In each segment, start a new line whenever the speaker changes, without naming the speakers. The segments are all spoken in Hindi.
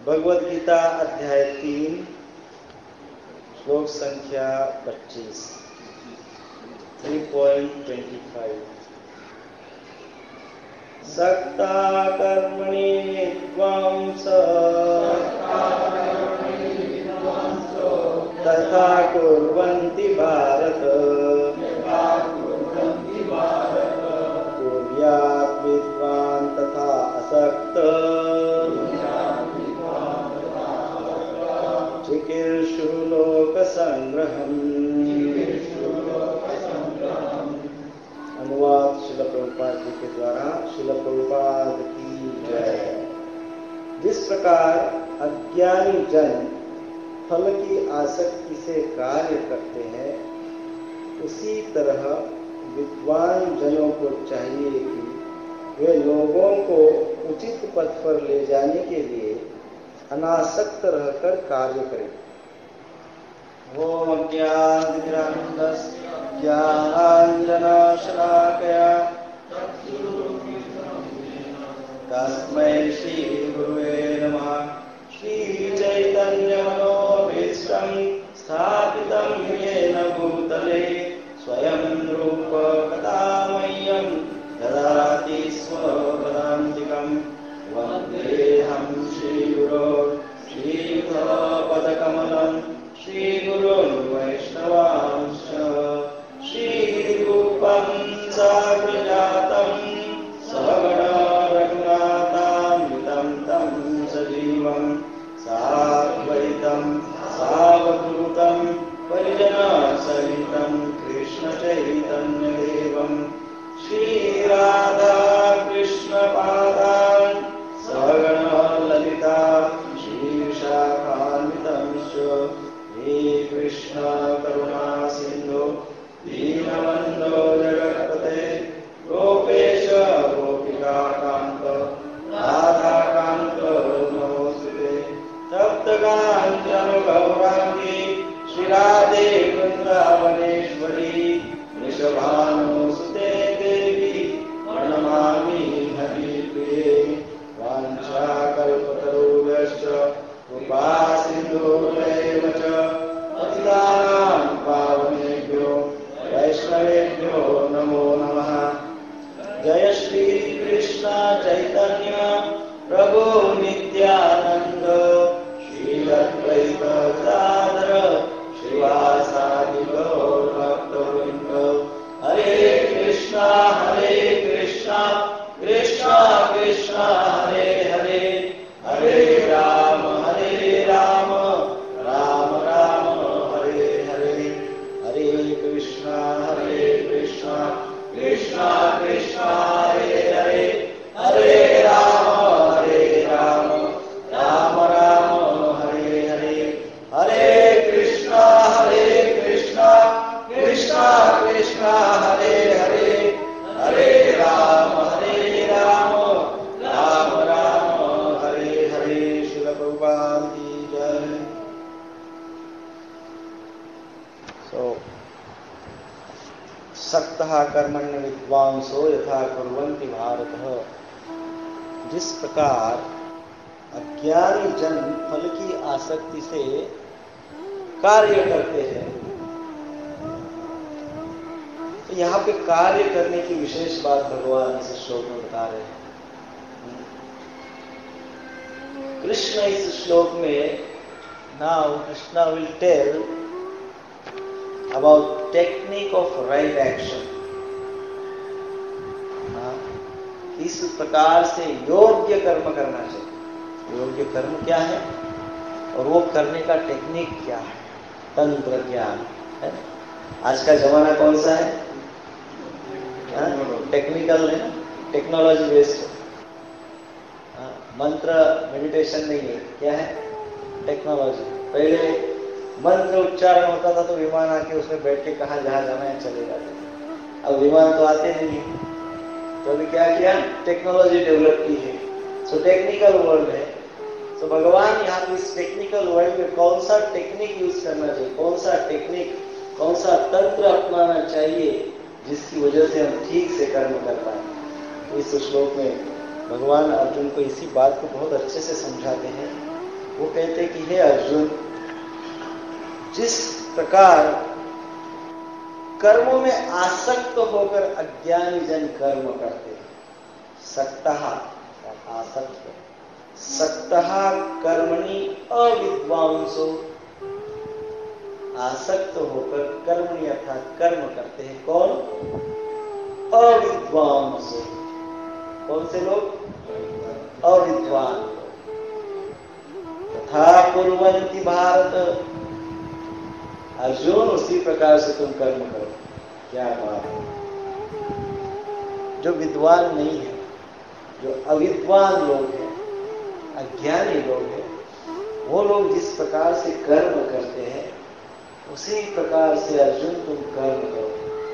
भगवद गीता अध्याय 3 श्लोक संख्या 25 3.25 सक्ता कर्मणि विद्वांस तथा कुर्वन्ति भारत कुर्यात् विद्वान् तथा असक्त चिकीर्षु लोक संग्रहम्। अनुवाद श्रील प्रभुपाद जी के द्वारा। श्रील प्रभुपाद की जय। जिस प्रकार अज्ञानी जन फल की आसक्ति से कार्य करते हैं, उसी तरह विद्वान जनों को चाहिए कि वे लोगों को उचित पथ पर ले जाने के लिए अनासक्त रहकर कार्य करें। ओम ज्ञानांजनशलाकया तस्मै श्री गुरुवे नमः। श्री चैतन्य मनोभीष्टं स्थापितं येन भूतले स्वयं रूप कथामह्यं ददाति स्वपदान्तिकं। वन्देऽहं श्रीगुरो श्रीयुतपदकमलं श्रीगुरुन् वैष्णवांश्च श्रीरूपं साग्रजातं सगण रघुनाथान्वितं तं सजीवं साद्वैतं सावधूतं परिजनसहितं कृष्णचैतन्यदेवं श्रीराधा कृष्णपादान् सगण ललिता श्रीशाखान्वितंश्च हे कृष्ण करुणा सिन्धो दीनबन्धो जगत्पते गोपेश गोपिकान्त राधाकान्त नमोस्तुते। तप्तकाञ्चन गौराङ्गी श्रीराधे वृन्दावनेश्वरी वृषभानुसुते देवी प्रणमामि हरिप्रिये। वाञ्छाकल्पतरुभ्यश्च कृपा सिन्धुभ्यैव च पतितानां पावनेभ्यो वैष्णवेभ्यो नमो नमः। जय श्री कृष्ण चैतन्य प्रभु नित्यानंद श्री अद्वैत गदाधर श्रीवासादि गौर भक्तवृंद। हरे कृष्णा कृष्णा कृष्णा हरे हरे, हरे राम राम राम हरे हरे। हरे कृष्णा कृष्णा कृष्णा हरे हरे, हरे राम राम राम हरे हरे। हरे कृष्णा कृष्णा कृष्णा हरे हरे, हरे राम राम राम हरे हरे। श्रील प्रभुपाद की जय। सक्तः कर्मण्य विद्वांसो यथा कुर्वन्ति भारत। जिस प्रकार अज्ञानी जन फल की आसक्ति से कार्य करते हैं, तो यहाँ पे कार्य करने की विशेष बात भगवान इस श्लोक में बता रहे हैं। कृष्ण इस श्लोक में now Krishna will tell about technique of right action. इस प्रकार से योग्य कर्म करना चाहिए। योग्य कर्म क्या है और वो करने का टेक्निक क्या है, तंत्र ज्ञान है। आज का जमाना कौन सा है? टेक्निकल है, टेक्नोलॉजी बेस्ड। मंत्र मेडिटेशन नहीं है, क्या है? टेक्नोलॉजी। पहले मंत्र उच्चारण होता था तो विमान आके उसमें बैठ के कहाँ जहां जाना है चले जाते। अब विमान तो आते नहीं, तो अभी क्या किया? टेक्नोलॉजी डेवलप की है। सो टेक्निकल वर्ल्ड है। सो भगवान यहाँ पे इस टेक्निकल वर्ल्ड में कौन सा टेक्निक यूज करना चाहिए, कौन सा टेक्निक, कौन सा तंत्र अपनाना चाहिए जिसकी वजह से हम ठीक से कर्म कर पाए। इस श्लोक में भगवान अर्जुन को इसी बात को बहुत अच्छे से समझाते हैं वो कहते कि हे अर्जुन, जिस प्रकार कर्मों में आसक्त होकर अज्ञानी जन कर्म करते हैं, सक्तः आसक्त, सक्तः कर्मणि अविद्वांसो, आसक्त होकर कर्मणि अर्थात कर्म करते हैं कौन? अविद्वांसो। कौन से लोग? अविद्वान लोग। तथा कुर्वन्ति भारत, अर्जुन उसी प्रकार से तुम कर्म करो। क्या बात है। जो विद्वान नहीं है, जो अविद्वान लोग हैं, अज्ञानी लोग हैं, वो लोग जिस प्रकार से कर्म करते हैं उसी प्रकार से अर्जुन तुम कर्म करो।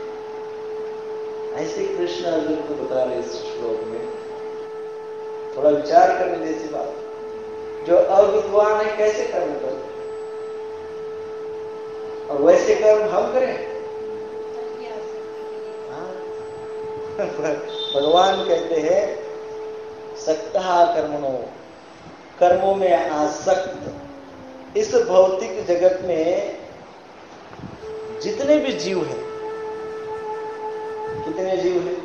ऐसे कृष्ण अर्जुन को बता रहे इस श्लोक में। थोड़ा विचार करने जैसी बात। जो अविद्वान है कैसे कर्म करते, और वैसे कर्म हम करें? भगवान कहते हैं सक्तः कर्मणो, कर्मों में आसक्त। इस भौतिक जगत में जितने भी जीव हैं, कितने जीव हैं?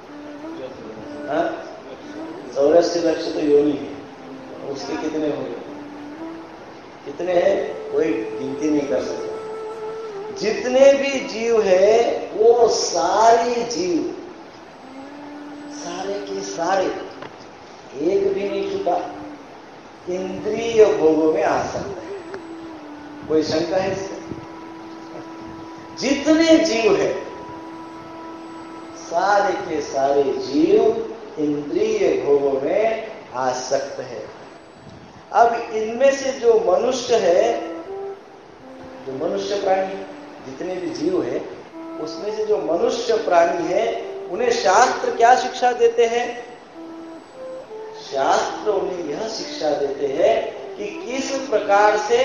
84 लक्ष तो योनि है, उसके कितने होंगे? कितने हैं? कोई गिनती नहीं कर सकता। जितने भी जीव है वो सारे जीव, सारे के सारे, एक भी नहीं छूटा, इंद्रिय भोगों में आसक्त है। कोई शंका है इसमें? जितने जीव है, सारे के सारे जीव इंद्रिय भोगों में आसक्त है। अब इनमें से जो मनुष्य है, जो मनुष्य प्राणी, जितने भी जीव है उसमें से जो मनुष्य प्राणी है, उन्हें शास्त्र क्या शिक्षा देते हैं? शास्त्र उन्हें यह शिक्षा देते हैं कि किस प्रकार से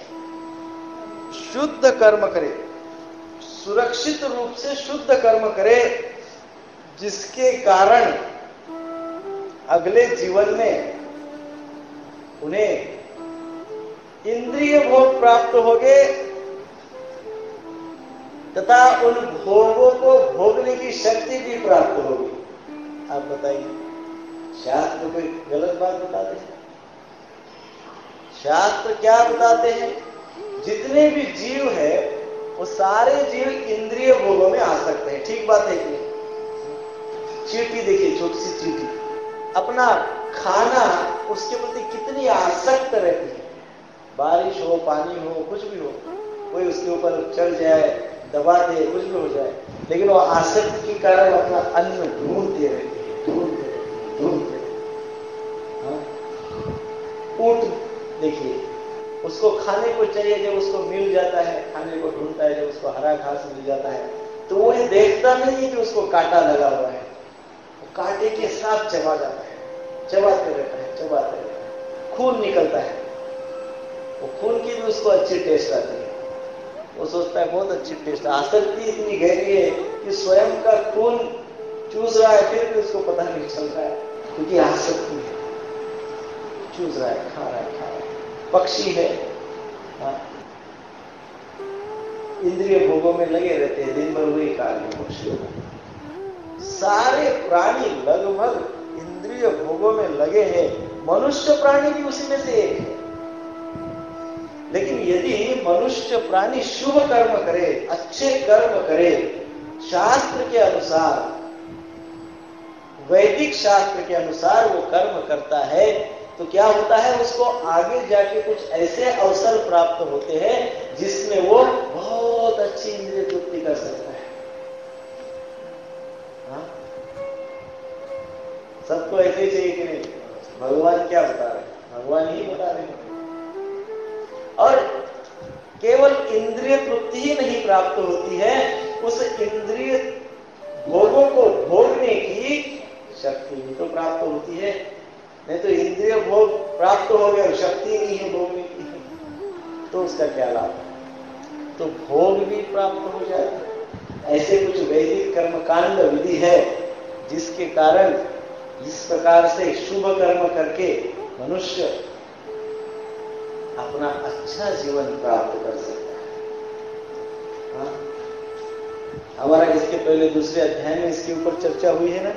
शुद्ध कर्म करे, सुरक्षित रूप से शुद्ध कर्म करे, जिसके कारण अगले जीवन में उन्हें इंद्रिय भोग प्राप्त होंगे तथा उन भोगों को भोगने की शक्ति भी प्राप्त होगी। आप बताइए, शास्त्र कोई गलत बात बताते हैं? शास्त्र क्या बताते हैं? जितने भी जीव है वो सारे जीव इंद्रिय भोगों में आ सकते हैं। ठीक बात है कि? चींटी देखिए, छोटी सी चींटी अपना खाना, उसके प्रति कितनी आसक्त रहती है। बारिश हो, पानी हो, कुछ भी हो, कोई उसके ऊपर चढ़ जाए, दबा दे, कुछ भी हो जाए, लेकिन वो आसक्ति के कारण अपना अन्न ढूंढते रहते हैं, ढूंढते। ऊंट देखिए, उसको खाने को चाहिए, जब उसको मिल जाता है, खाने को ढूंढता है, जब उसको हरा घास मिल जाता है तो वो ये देखता नहीं है कि उसको कांटा लगा हुआ है, वो कांटे के साथ चबा जाता है, चबाते रहता है, चबाते रहता है। खून निकलता है, वो खून की भी उसको अच्छी टेस्ट आती है, वो सोचता है बहुत अच्छी टेस्ट। आसक्ति इतनी गहरी है कि स्वयं का खून चूस रहा है, फिर भी उसको पता नहीं चल रहा है, क्योंकि आसक्ति है, चूस रहा है, खा रहा है, खा रहा है। पक्षी है, इंद्रिय भोगों में लगे रहते हैं, दिन भर वही कार्य। सारे प्राणी लगभग इंद्रिय भोगों में लगे हैं, मनुष्य प्राणी भी उसी में से एक है। लेकिन यदि मनुष्य प्राणी शुभ कर्म करे, अच्छे कर्म करे, शास्त्र के अनुसार, वैदिक शास्त्र के अनुसार वो कर्म करता है, तो क्या होता है? उसको आगे जाके कुछ ऐसे अवसर प्राप्त होते हैं जिसमें वो बहुत अच्छी इंद्रिय तृप्ति कर सकता है। सबको ऐसे ही चाहिए कि नहीं? भगवान क्या बता रहे हैं? भगवान ही बता रहे हैं। और केवल इंद्रिय तृप्ति ही नहीं प्राप्त होती है, उस इंद्रिय भोगों को भोगने की शक्ति भी तो प्राप्त होती है। नहीं तो इंद्रिय भोग प्राप्त हो गए, शक्ति नहीं है भोगने की, तो उसका क्या लाभ है? तो भोग भी प्राप्त हो जाए। ऐसे कुछ वैदिक कर्मकांड विधि है जिसके कारण इस प्रकार से शुभ कर्म करके मनुष्य अपना अच्छा जीवन प्राप्त कर सकता है। हाँ? हमारा इसके पहले दूसरे अध्याय में इसके ऊपर चर्चा हुई है ना,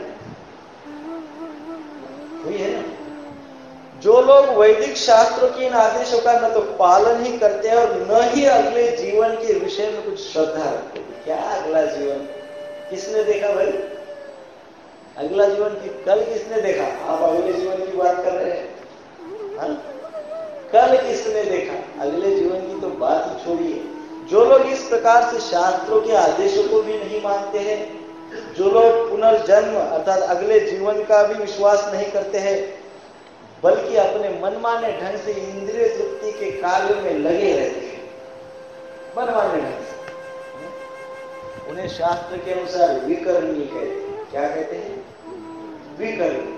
हुई है ना। जो लोग वैदिक शास्त्रों के इन आदेशों का न तो पालन ही करते हैं और न ही अगले जीवन के विषय में कुछ श्रद्धा रखते हैं। क्या अगला जीवन किसने देखा भाई? अगला जीवन की कल किसने देखा? आप अगले जीवन की बात कर रहे हैं। हाँ? कल किसने देखा? अगले जीवन की तो बात ही छोड़िए। जो लोग इस प्रकार से शास्त्रों के आदेशों को भी नहीं मानते हैं, जो लोग पुनर्जन्म अर्थात अगले जीवन का भी विश्वास नहीं करते हैं, बल्कि अपने मनमाने ढंग से इंद्रिय तृप्ति के कार्य में लगे रहते हैं, मनमाने ढंग से, उन्हें शास्त्र के अनुसार विकर्मी कहते हैं। क्या कहते हैं? विकर्मी।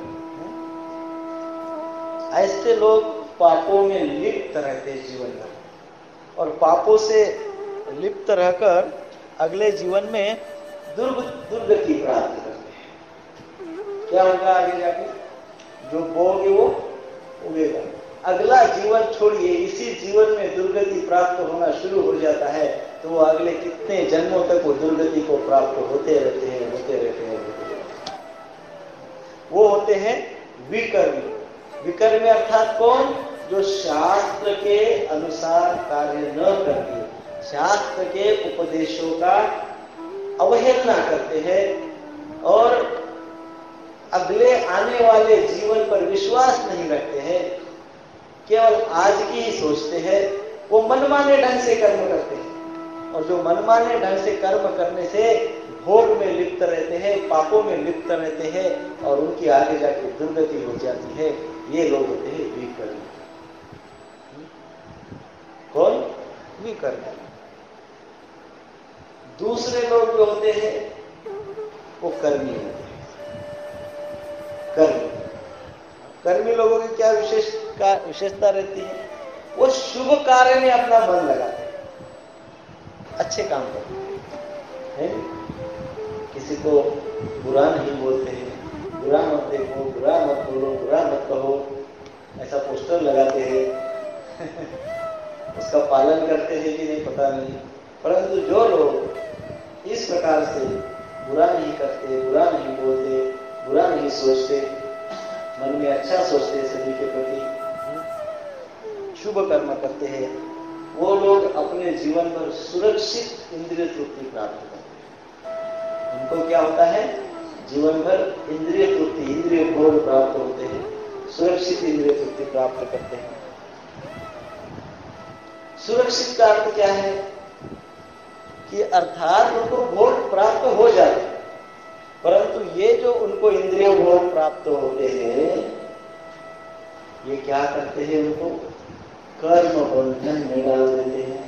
ऐसे लोग पापों में लिप्त रहते हैं जीवन भर, और पापों से लिप्त रहकर अगले जीवन में दुर्गति प्राप्त करते हैं। क्या होगा आगे जाके? जो बोगे वो उगेगा। अगला जीवन छोड़िए, इसी जीवन में दुर्गति प्राप्त होना शुरू हो जाता है तो वो अगले कितने जन्मों तक वो दुर्गति को प्राप्त होते रहते हैं, होते रहते हैं, होते रहते हैं। वो होते हैं विकर्मी। विकर्मी अर्थात कौन? जो शास्त्र के अनुसार कार्य न करते, शास्त्र के उपदेशों का अवहेलना करते हैं और अगले आने वाले जीवन पर विश्वास नहीं रखते हैं, केवल आज की ही सोचते हैं। वो मनमाने ढंग से कर्म करते हैं, और जो मनमाने ढंग से कर्म करने से भोग में लिप्त रहते हैं, पापों में लिप्त रहते हैं, और उनकी आगे जाके दुर्गति हो जाती है। ये लोग होते हैं विकर्मी। कौन? विकर्मी। दूसरे लोग जो होते हैं वो कर्मी होते हैं। कर्मी, कर्मी लोगों की क्या विशेषता रहती है? वो शुभ कार्य में अपना मन लगाते हैं, अच्छे काम करते हैं, किसी को बुरा नहीं बोलते हैं, बुरा मत देखो, बुरा मत बोलो, बुरा मत कहो, ऐसा पोस्टर लगाते हैं। उसका पालन करते हैं कि नहीं पता नहीं, परंतु जो लोग इस प्रकार से बुरा नहीं करते, बुरा नहीं बोलते, बुरा नहीं सोचते, मन में अच्छा सोचते हैं सभी के प्रति, शुभ कर्म करते हैं, वो लोग अपने जीवन पर सुरक्षित इंद्रिय तृप्ति प्राप्त करते हैं। उनको क्या होता है? जीवन भर इंद्रिय तृप्ति, इंद्रिय भोग प्राप्त होते हैं, सुरक्षित इंद्रिय तृप्ति प्राप्त करते हैं। सुरक्षित का अर्थ क्या है? कि अर्थात उनको भोग प्राप्त हो जाते हैं, परंतु ये जो उनको इंद्रिय भोग प्राप्त होते हैं, ये क्या करते हैं? उनको कर्म बंधन में डाल देते हैं।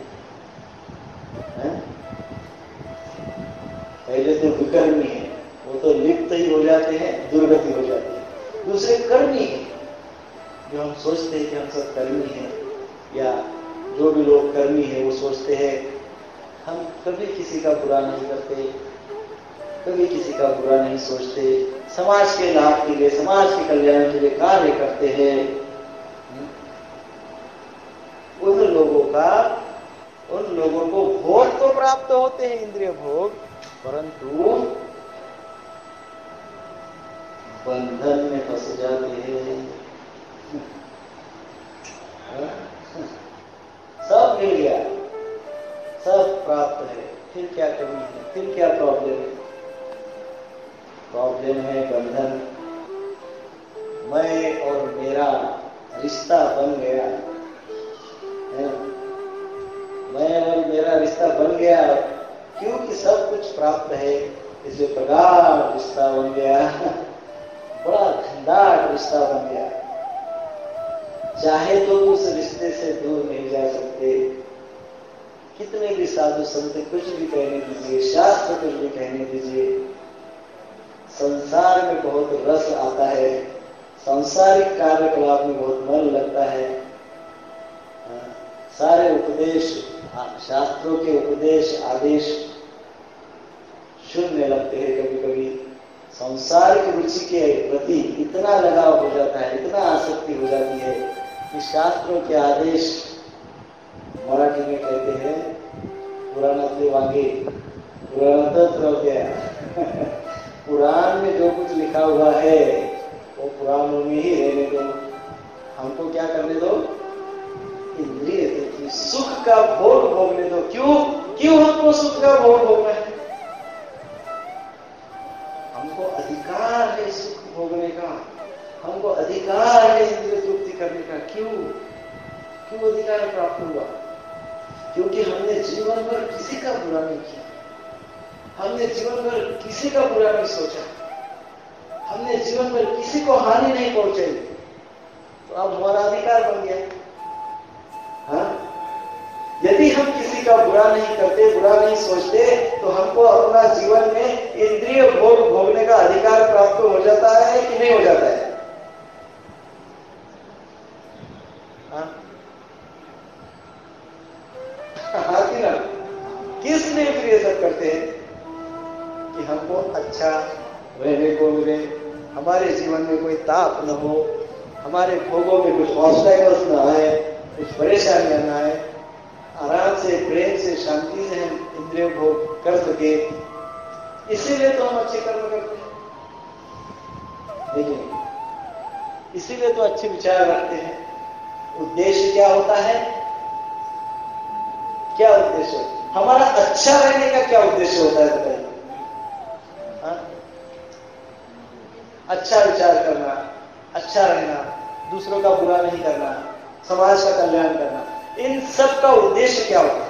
पहले तो विकर्मी है, वो तो लिप्त ही हो जाते हैं, दुर्गति हो जाती है। दूसरे कर्मी है, जो हम सोचते हैं कि हम सब कर्मी हैं, या जो भी लोग कर्मी है वो सोचते हैं हम कभी किसी का बुरा नहीं करते, कभी किसी का बुरा नहीं सोचते, समाज के लाभ के लिए, समाज के कल्याण के लिए कार्य करते हैं। उन लोगों को भोग तो प्राप्त होते हैं, इंद्रिय भोग, परंतु बंधन में फंस जाते हैं। सब मिल गया, सब प्राप्त है, फिर क्या कमी है? फिर क्या प्रॉब्लम है? प्रॉब्लम है बंधन। मैं और मेरा रिश्ता बन गया है, मैं और मेरा रिश्ता बन गया, क्योंकि सब कुछ प्राप्त है, इसलिए प्रगाढ़ रिश्ता बन गया, बड़ा घनदाट रिश्ता बन गया। चाहे तो उस रिश्ते से दूर नहीं जा सकते, कितने भी साधु संत कुछ भी कहने दीजिए, शास्त्र कुछ भी कहने दीजिए, संसार में बहुत रस आता है, सांसारिक कार्यकलाप में बहुत मन लगता है। सारे उपदेश, शास्त्रों के उपदेश आदेश शून्य लगते हैं। कभी कभी सांसारिक रुचि के प्रति इतना लगाव हो जाता है, इतना आसक्ति हो जाती है कि शास्त्रों के आदेश मराठी में कहते हैं पुराणातले वांगे पुराणातच रह गया। पुराण में जो कुछ लिखा हुआ है वो पुराणों में ही रहने दो, हमको क्या करने दो, इंद्रिय देखिए सुख का भोग भोगने दो। क्यों क्यों हमको सुख का भोग भोगना है? हमको अधिकार है सुख भोगने का, हमको अधिकार है इंद्रिय तृप्ति करने का। क्यों क्यों अधिकार प्राप्त हुआ? क्योंकि हमने जीवन भर किसी का बुरा नहीं किया, हमने जीवन भर किसी का बुरा नहीं सोचा, हमने जीवन भर किसी को हानि नहीं पहुंचाई, तो अब हमारा अधिकार बन गया। हाँ? यदि हम किसी का बुरा नहीं करते, बुरा नहीं सोचते, तो हमको अपना जीवन में इंद्रिय भोग भोगने का अधिकार प्राप्त हो जाता है कि नहीं हो जाता है? हाँ कि ना? किस लिए फिर ये सब करते हैं? कि हमको अच्छा रहने को मिले, हमारे जीवन में कोई ताप न हो, हमारे भोगों में कुछ ऑब्स्टैकल्स न आए, कुछ परेशानियां न आए, आराम से प्रेम से शांति से हम इंद्रिय भोग कर सके। इसीलिए तो हम अच्छे कर्म करते हैं, देखिए इसीलिए तो अच्छे विचार रखते हैं। उद्देश्य क्या होता है? क्या उद्देश्य? हमारा अच्छा रहने का क्या उद्देश्य होता है बताइए? अच्छा विचार करना, अच्छा रहना, दूसरों का बुरा नहीं करना, समाज का कल्याण करना, इन सब का उद्देश्य क्या होता है?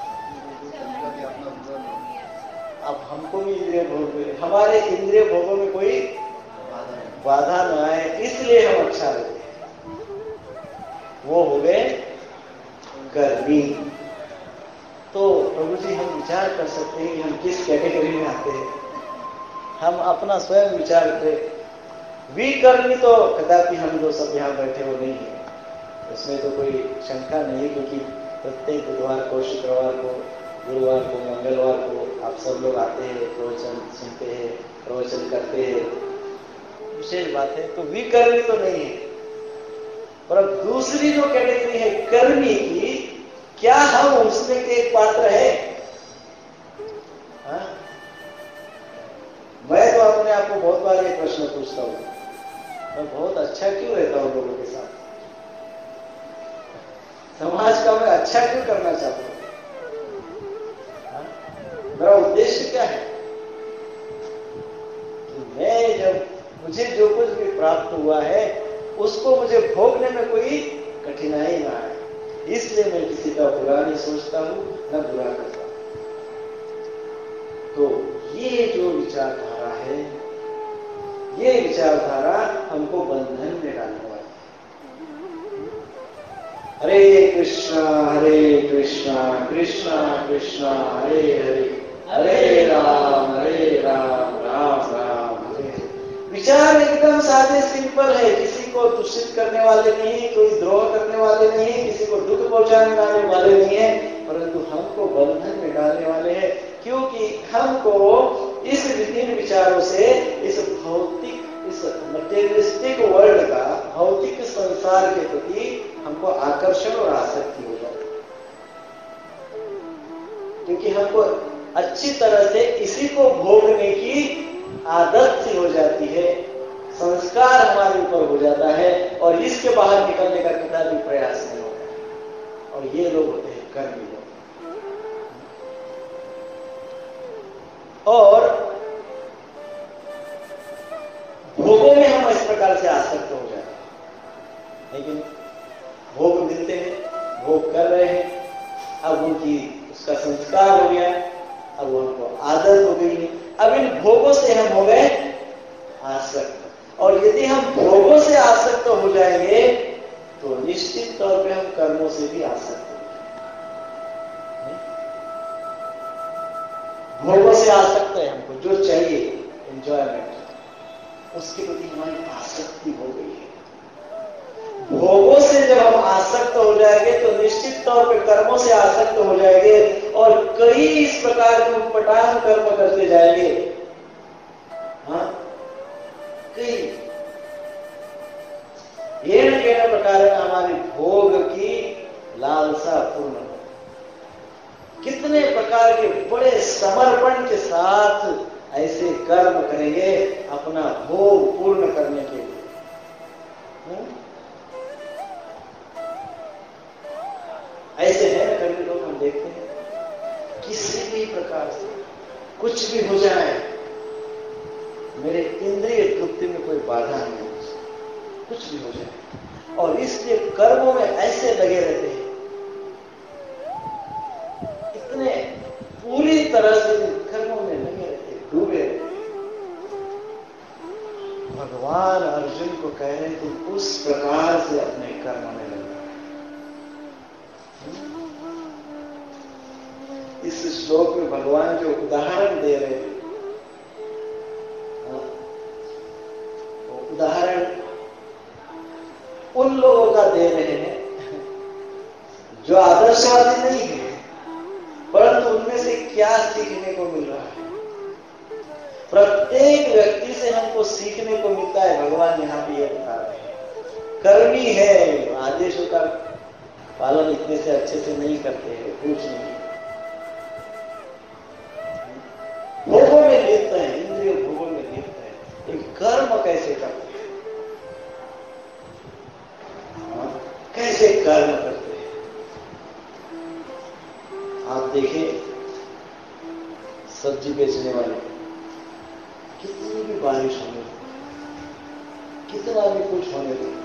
अब हमको भी इंद्रिय भोग मिले, हमारे इंद्रिय भोगों में कोई बाधा न आए, इसलिए हम अच्छा रहते हैं। वो हो गए कर्मी। तो प्रभु जी हम विचार कर सकते हैं कि हम किस कैटेगरी में आते हैं। हम अपना स्वयं विचार करें। विकर्मी तो कदापि हम जो सब यहाँ बैठे वो नहीं है, उसमें तो कोई शंका नहीं, क्योंकि प्रत्येक बुधवार को, शुक्रवार को, गुरुवार को, मंगलवार को आप सब लोग आते हैं, प्रवचन सुनते हैं, प्रवचन करते हैं, विशेष बात है। तो विकर्मी तो नहीं है। और अब दूसरी जो कैटेगरी है कर्मी की, क्या हम उसमें के एक पात्र है? हाँ? मैं तो अपने आप को बहुत बार ये प्रश्न पूछता हूं, मैं बहुत अच्छा क्यों रहता हूं लोगों के साथ? समाज का मैं अच्छा क्यों करना चाहता हूं? मेरा उद्देश्य क्या है? कि मैं जब मुझे जो कुछ भी प्राप्त हुआ है उसको मुझे भोगने में कोई कठिनाई ना आए, इसलिए मैं किसी का बुरा नहीं सोचता हूं, न बुरा करता हूं। तो ये जो विचारधारा है, ये विचारधारा हमको बंधन में डालने वाली है। हरे कृष्णा कृष्णा कृष्णा हरे हरे, हरे राम राम राम हरे हरे। विचार एकदम सादे सिंपल है, किसी को दूषित करने वाले नहीं, कोई द्रोह करने वाले नहीं, किसी को दुख पहुंचाने वाले नहीं है, परंतु हमको बंधन में डालने वाले हैं। क्योंकि हमको इस विभिन्न विचारों से इस भौतिक, इस मटेरियलिस्टिक वर्ल्ड का, भौतिक संसार के प्रति हमको आकर्षण और आसक्ति हो जाती है। क्योंकि हमको अच्छी तरह से इसी को भोगने की आदत सी हो जाती है, संस्कार हमारे ऊपर हो जाता है, और इसके बाहर निकलने का कितना भी प्रयास नहीं होता है। और ये लोग होते हैं कर्मी लोग। और भोगों में हम इस प्रकार से आसक्त हो जाते हैं, लेकिन भोग मिलते हैं, भोग कर रहे हैं, अब उनकी उसका संस्कार हो गया, अब वो उनको आदत हो गई है, अब इन भोगों से हम हो गए आसक्त। और यदि हम भोगों से आसक्त हो जाएंगे तो निश्चित तौर पे हम कर्मों से भी आसक्त हो जाएंगे। भोगों से आसक्त है, हमको जो चाहिए एंजॉयमेंट, उसके प्रति हमारी आसक्ति हो गई है। भोगों से जब हम आसक्त हो जाएंगे तो निश्चित तौर पर कर्मों से आसक्त हो जाएंगे, और कई इस प्रकार के उटपटांग कर्म करते जाएंगे। हाँ, कई येन केन प्रकार हमारी भोग की लालसा पूर्ण हो। कितने प्रकार के बड़े समर्पण के साथ ऐसे कर्म करेंगे अपना भोग पूर्ण करने के लिए। ऐसे है ना, कभी लोग हम देखते हैं किसी भी प्रकार से कुछ भी हो जाए, मेरे इंद्रिय तृप्ति में कोई बाधा नहीं, कुछ भी हो जाए, और इसलिए कर्मों में ऐसे लगे रहते हैं, इतने पूरी तरह से कर्मों में लगे रहते, डूबे रहते। भगवान अर्जुन को कह रहे थे उस प्रकार से अपने कर्म में लगे। इस श्लोक में भगवान जो उदाहरण दे रहे थे, उदाहरण उन लोगों का दे रहे हैं जो आदर्शवादी नहीं है, परंतु उनमें से क्या सीखने को मिल रहा है। प्रत्येक व्यक्ति से हमको सीखने को मिलता है। भगवान यहां पे ये बता रहे हैं, कर्मी है, आदेशों का पालन इतने से अच्छे से नहीं करते हैं, कुछ नहीं, भोगों में लिप्त है, इंद्रिय भोगों में लिप्त है, एक कर्म कैसे करते हैं, कैसे कर्म करते हैं। आप देखें सब्जी बेचने वाले, कितनी भी बारिश होने दो, कितना भी कुछ होने दो,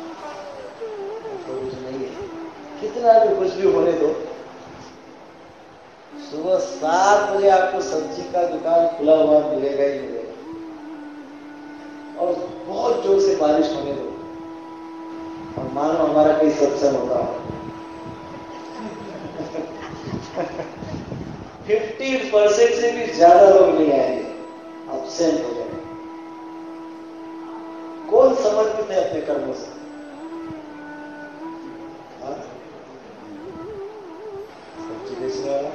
कुछ नहीं है, कितना भी कुछ भी होने दो, सुबह 7 बजे आपको सब्जी का दुकान खुला हुआ मिलेगा ही मिलेगा, और बहुत जोर से बारिश होने दो, और मानो हमारा कोई सत्संग होता हो, 50% से भी ज्यादा लोग नहीं आएंगे, एब्सेंट हो जाएंगे। कौन समर्पित है अपने कर्मों से? सब्जी बेचने वाला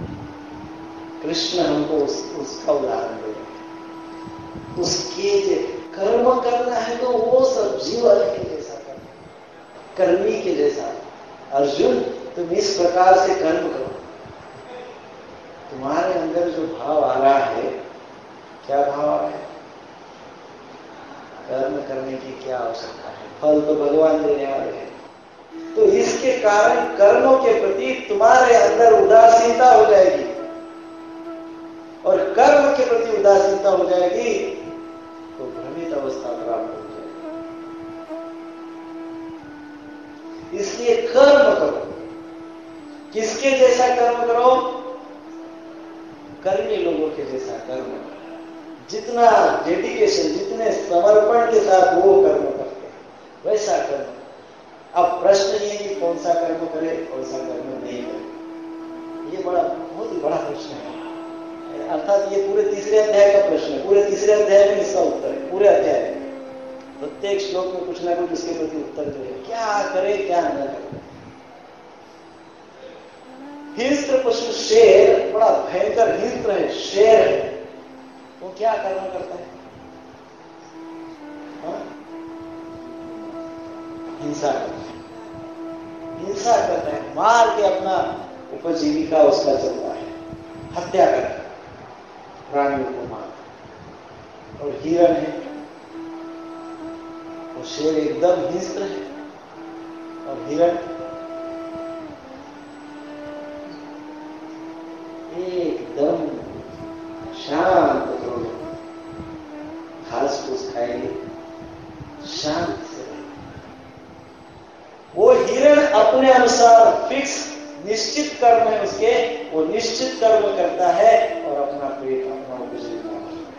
कृष्ण हमको उसका उदाहरण दे रहे हैं। उसके कर्म करना है तो वो सब्जी वाले के जैसा करना, कर्मी के जैसा। अर्जुन, तुम इस प्रकार से कर्म करो, तुम्हारे अंदर जो भाव आ रहा है, क्या भाव आ रहा है? कर्म करने की क्या आवश्यकता है, फल तो भगवान देने वाले हैं। तो इसके कारण कर्मों के प्रति तुम्हारे अंदर उदासीनता हो जाएगी, और कर्म के प्रति उदासीनता हो जाएगी तो भ्रमित अवस्था प्राप्त हो जाएगी। इसलिए कर्म करो। किसके जैसा कर्म करो? कर्मी लोगों के जैसा कर्म करो। जितना डेडिकेशन, जितने समर्पण के साथ वो कर्म करते हैं, वैसा कर्म। अब प्रश्न ये है कि कौन सा कर्म करे, कौन सा कर्म नहीं करे। ये बहुत ही बड़ा प्रश्न है। अर्थात ये पूरे तीसरे अध्याय का प्रश्न है। पूरे तीसरे अध्याय में इसका उत्तर है। पूरे अध्याय प्रत्येक श्लोक में कुछ ना कुछ इसके प्रति उत्तर जो है, क्या करे क्या न करे। हिंस्र पशु शेर, बड़ा भयंकर हिंस्र है, शेर है, वो क्या कर्म करता है? हिंसा करता है, हिंसा करता है, मार के अपना उपजीविका उसका चलता है, हत्या करता है, प्राणियों को मार। और हिरण है, वो शेर एकदम हिंस्र है, और हिरण एकदम शांत हो, घास फूस खाएंगे, शांत से रहेंगे। वो हिरण अपने अनुसार फिक्स निश्चित कर्म है उसके, वो निश्चित कर्म करता है और अपना पेट, अपना उपजीविका।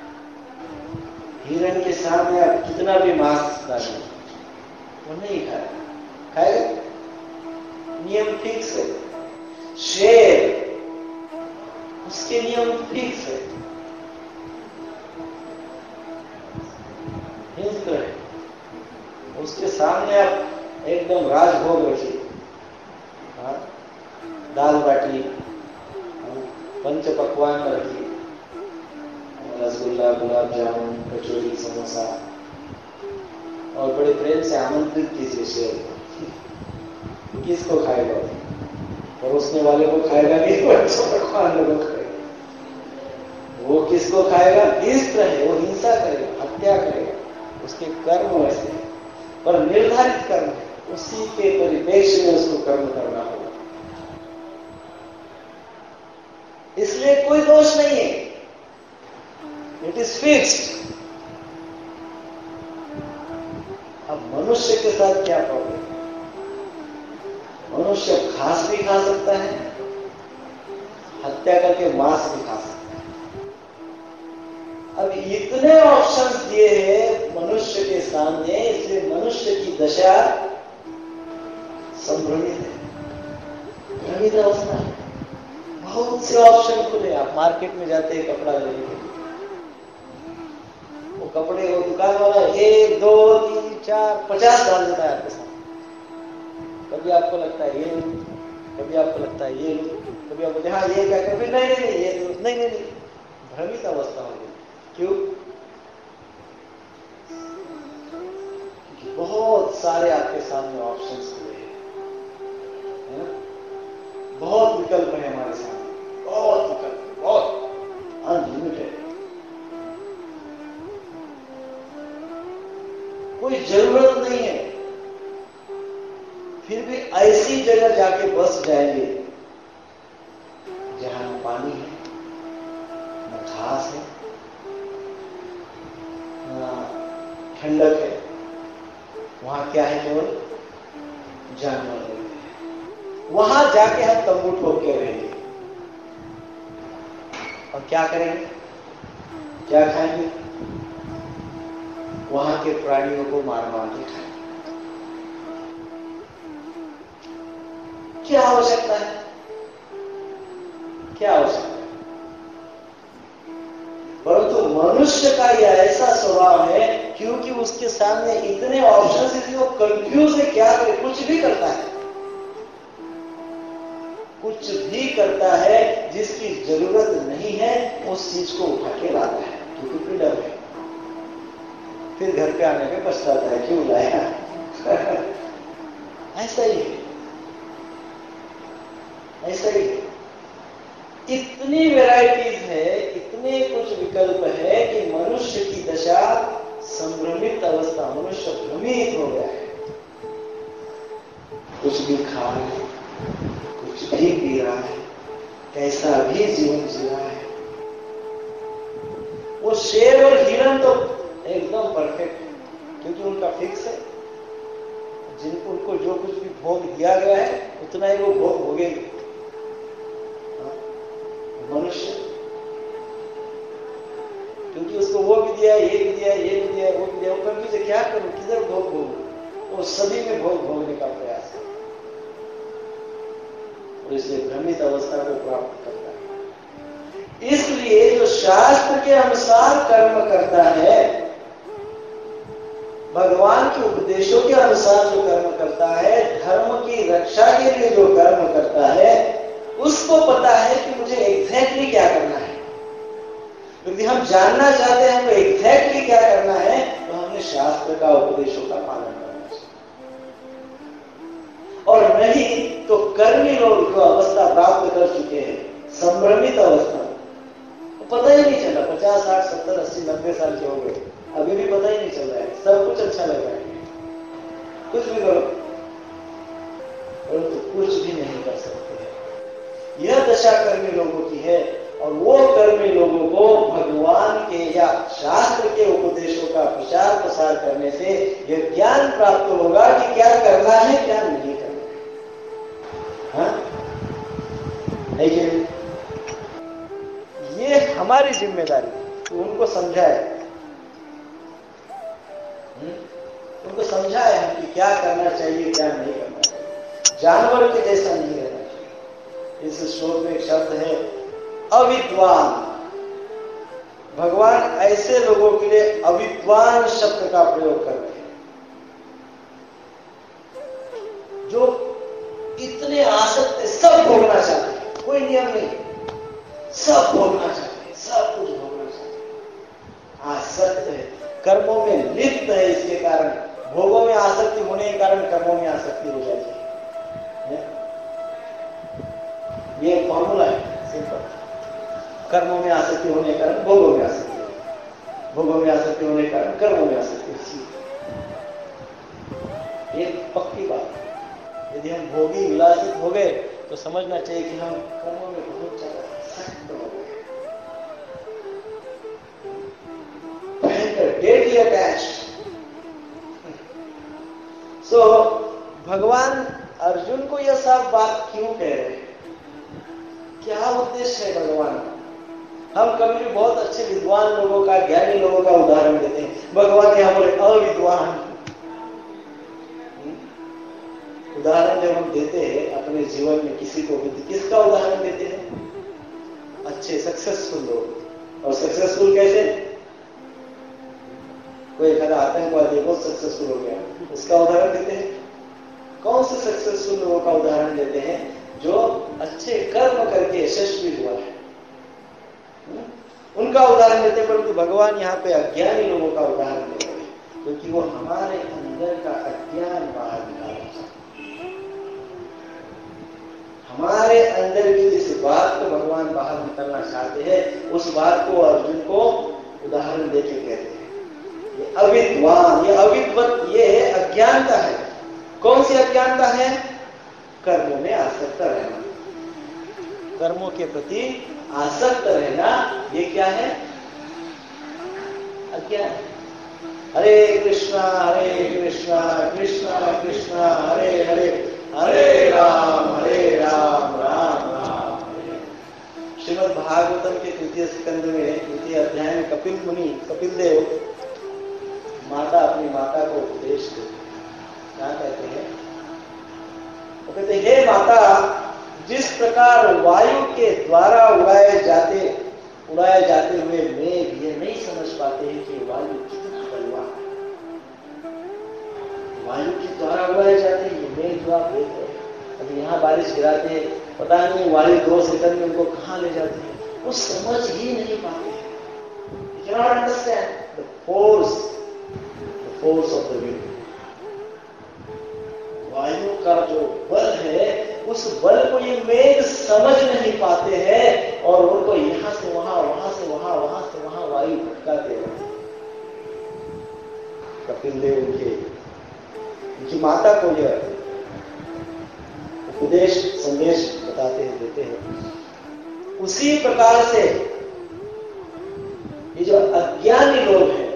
हिरण के सामने आप कितना भी मांस डालें, वो नहीं खाएगा, नियम फिक्स है। शेर, उसके नियम फिक्स है, हिंस्र है, उसके सामने आप एकदम राजभोग रखिए, दाल बाटी, पंच पकवान रखिए, रसगुल्ला, गुलाब जामुन, कचौरी, समोसा, और बड़े प्रेम से आमंत्रित कीजिए शेर को। किसको खाएगा? परोसने वाले को खाएगा नहीं, बच्चों को खाने को खाएगा। वो किसको खाएगा? हिंसक है, वो हिंसा करेगा, हत्या करेगा, उसके कर्म वैसे हैं, पर निर्धारित कर्म है, उसी के परिप्रेक्ष्य में उसको कर्म करना होगा। इसलिए कोई दोष नहीं है, इट इज फिक्स्ड। अब मनुष्य के साथ क्या प्रॉब्लम है? मनुष्य घास भी खा सकता है, हत्या करके मांस भी खा सकता है। अब इतने ऑप्शंस दिए हैं मनुष्य के सामने, इसलिए मनुष्य की दशा संभ्रमित है, भ्रमित अवस्था है। बहुत से ऑप्शन खुले। आप मार्केट में जाते हैं कपड़ा लेने के लिए, वो कपड़े, वो दुकान वाला 1 2 3 4 50 डाल देता है आपके साथ। कभी आपको लगता है ये लूं, कभी आपको लगता है ये लूं, कभी आप बोलते हाँ ये क्या कर, फिर नहीं ये नहीं, भ्रमित अवस्था हो गई। क्यों? बहुत सारे आपके सामने ऑप्शंस खुले हैं, बहुत विकल्प है हमारे सामने, बहुत विकल्प, बहुत अनलिमिटेड। कोई जरूरत नहीं है, फिर भी ऐसी जगह जाके बस जाएंगे जहां न पानी है, न घास है, ठंडक है। वहां क्या है? केवल जानवर रहते हैं। वहां जाके हम तंबू ठोक के रहेंगे और क्या करेंगे? क्या खाएंगे? वहां के प्राणियों को मार के खाएंगे। क्या आवश्यकता है? क्या आवश्यकता है? परंतु मनुष्य का यह ऐसा स्वभाव है, क्योंकि उसके सामने इतने ऑप्शंस हैं, वो कंफ्यूज है, क्या करे? कुछ भी करता है, कुछ भी करता है जिसकी जरूरत नहीं है, उस चीज को उठा के लाता है, क्योंकि फ्रीडम है। फिर घर पे आने पे पछताता है, क्यों लाया? ऐसा ही है, ऐसा ही है। इतनी वैरायटीज है, इतने कुछ विकल्प है कि मनुष्य की दशा संभ्रमित अवस्था, मनुष्य भ्रमित हो गया है। कुछ भी खा रहा है, कुछ भी पी रहा है, कैसा भी जीवन जी रहा है। वो शेर और हिरण तो एकदम परफेक्ट है, क्योंकि उनका फिक्स है, जिनको उनको जो कुछ भी भोग दिया गया है उतना ही वो भोग भोगेंगे। मनुष्य, क्योंकि उसको वो भी दिया, ये भी दिया, ये भी दिया, वो भी दिया, वो कभी से क्या करूं, किधर भोग भोगूं? वो सभी में भोग भोगने का प्रयास है और इसलिए भ्रमित अवस्था को प्राप्त करता है। इसलिए जो शास्त्र के अनुसार कर्म करता है, भगवान के उपदेशों के अनुसार जो कर्म करता है, धर्म की रक्षा के लिए जो कर्म करता है, उसको पता है कि मुझे एग्जैक्टली क्या करना है। यदि हम जानना चाहते हैं तो एग्जैक्टली क्या करना है, तो हमें शास्त्र का उपदेशों का पालन करना चाहिए। और नहीं तो कर्मी लोग जो अवस्था प्राप्त कर चुके हैं, संभ्रमित अवस्था, तो पता ही नहीं चला, 50 60 70 80 90 साल के हो गए, अभी भी पता ही नहीं चल रहा है, सब कुछ अच्छा लग रहा है, कुछ भी करो, परंतु कुछ भी नहीं कर सकते। यह दशा कर्मी लोगों की है, और वो कर्मी लोगों को भगवान के या शास्त्र के उपदेशों का प्रचार प्रसार करने से यह ज्ञान प्राप्त होगा कि क्या करना है, क्या नहीं करना है। हाँ? लेकिन ये हमारी जिम्मेदारी तो उनको समझाए, उनको समझाए हम कि क्या करना चाहिए, क्या नहीं करना चाहिए। जानवर के जैसा नहीं रहना चाहिए। इस श्लोक में एक शब्द है अविद्वान। भगवान ऐसे लोगों के लिए अविद्वान शब्द का प्रयोग करते हैं जो इतने आसक्त, सब भोगना चाहते हैं, कोई नियम नहीं, सब भोगना चाहते हैं, सब कुछ भोगना चाहते हैं, आसक्त है, कर्मों में लिप्त है। इसके कारण भोगों में आसक्ति होने के कारण कर्मों में आसक्ति हो जाती है। ये एक फॉर्मूला है सिंपल। कर्मों में आसक्ति होने के कारण भोगों में आसक्ति, भोगों में आसक्ति होने के कारण कर्मों में आसक्ति। ये पक्की बात है। यदि हम भोगी विलासित हो गए तो समझना चाहिए कि हम कर्मों में बहुत ज्यादा आसक्त हो गए, डेटली अटैच्ड। सो भगवान अर्जुन को यह सब बात क्यों कह रहे हैं? क्या उद्देश्य है भगवान? हम कभी भी बहुत अच्छे विद्वान लोगों का, ज्ञानी लोगों का उदाहरण देते हैं। भगवान यहाँ बोले अविद्वान। उदाहरण जब हम देते हैं अपने जीवन में किसी को भी, किसका उदाहरण देते हैं? अच्छे सक्सेसफुल लोग। और सक्सेसफुल कैसे? कोई एक आतंकवादी बहुत सक्सेसफुल हो गया, उसका उदाहरण देते हैं। कौन से सक्सेसफुल लोगों का उदाहरण देते हैं? जो अच्छे कर्म करके यशस्वी हुआ है, उनका उदाहरण देते हैं। परंतु भगवान यहाँ पे अज्ञानी लोगों का उदाहरण देते हैं, क्योंकि वो हमारे अंदर का अज्ञान बाहर निकालना चाहते हैं। हमारे अंदर की जिस बात को भगवान बाहर निकालना चाहते हैं, उस बात को अर्जुन को उदाहरण देके कहते हैं ये अविद्वान, ये अविद्वत, ये अज्ञानता है। कौन सी अज्ञानता है? कर्मों में आसक्त रहना, कर्मों के प्रति आसक्त रहना। ये क्या है? अज्ञान। हरे कृष्णा कृष्णा कृष्णा हरे हरे, हरे राम राम राम हरे। श्रीमद् भागवतम के तृतीय स्कंद में, तृतीय अध्याय में कपिल मुनि, कपिल देव माता, अपनी माता को उपदेश देते। क्या कहते हैं? वो कहते हैं, हे माता, जिस प्रकार वायु के द्वारा उड़ाए जाते हुए मेघ ये नहीं समझ पाते हैं कि वायु कितना बलवान है। वायु के द्वारा उड़ाए जाते हैं ये मेघ जो आप देख रहे हैं, अभी यहाँ बारिश गिराते हैं, पता नहीं वायु 2 सेकंड में उनको कहाँ ले जाती है, वो समझ ही नहीं पाते हैं। You cannot understand the force of the wind. वायु का जो बल है, उस बल को ये मेघ समझ नहीं पाते हैं, और उनको यहां से वहां, वहां से वहां, वहां से वहां वायु भटकाते रहते हैं। कपिल देव उनकी माता को यह उपदेश संदेश बताते हैं, देते हैं। उसी प्रकार से ये जो अज्ञानी लोग हैं,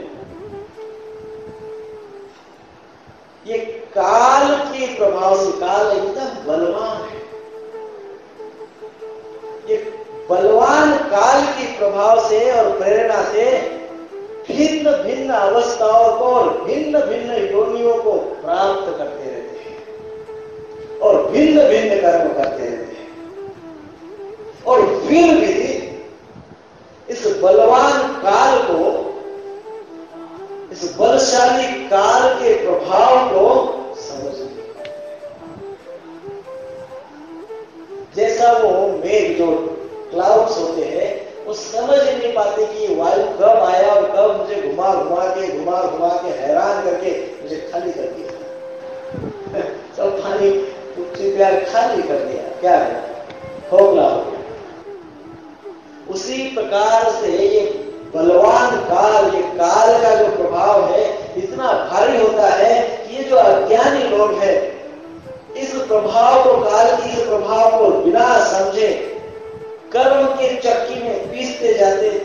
ये काल के प्रभाव से, काल एकदम बलवान है, ये बलवान काल के प्रभाव से और प्रेरणा से भिन्न भिन्न अवस्थाओं को और भिन्न भिन्न योनियों को प्राप्त करते रहते हैं और भिन्न भिन्न कर्म करते रहते हैं। और फिर भी इस बलवान काल को, इस बलशाली काल के प्रभाव को समझ नहीं पाते। जैसा वो मेघ जो क्लाउड्स होते हैं, वो समझ ही नहीं पाते कि वायु कब आया और कब मुझे घुमा घुमा के हैरान करके मुझे खाली कर दिया। सब पानी प्यार खाली कर दिया, क्या है, खोखला हो गया। उसी प्रकार से ये बलवान काल, ये काल का जो प्रभाव है इतना भारी होता है कि ये जो अज्ञानी लोग हैं, इस प्रभाव को, काल की इस प्रभाव को बिना समझे कर्म के चक्की में पीसते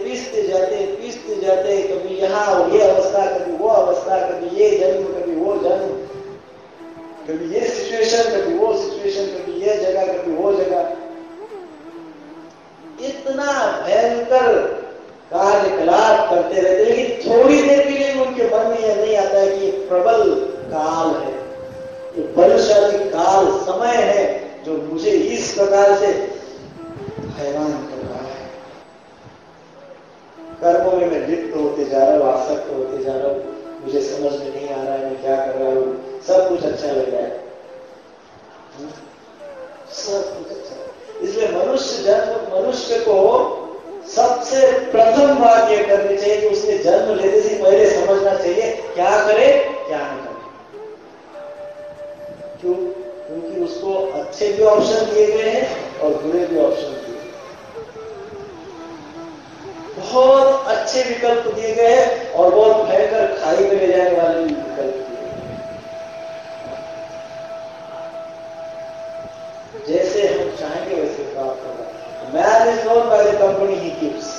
जाते, कभी यहाँ ये अवस्था, कभी वो अवस्था, कभी ये जन्म, कभी वो जन्म, कभी ये सिचुएशन, कभी वो सिचुएशन, कभी ये जगह, कभी वो जगह। इतना भयंकर कार्यकलाप करते रहते, लेकिन थोड़ी देर के लिए उनके मन में यह नहीं आता है कि ये प्रबल काल है, ये बलशाली काल, समय है जो मुझे इस प्रकार से हैरान कर रहा है। कर्मों में मैं लिप्त होते जा रहा हूं, आसक्त होते जा रहा हूं, मुझे समझ में नहीं आ रहा है मैं क्या कर रहा हूं, सब कुछ अच्छा लग रहा है, सब कुछ अच्छा। इसलिए मनुष्य को सबसे प्रथम बात यह करनी चाहिए कि उसने जन्म लेने से पहले समझना चाहिए क्या करे क्या न करे। क्यों? क्योंकि उसको अच्छे भी ऑप्शन दिए गए हैं और बुरे भी ऑप्शन दिए। बहुत अच्छे विकल्प दिए गए हैं और बहुत भयंकर खाई में ले जाने वाले भी विकल्प दिए गए। जैसे हम चाहेंगे वैसे प्राप्त होगा। Man is known by the company he keeps.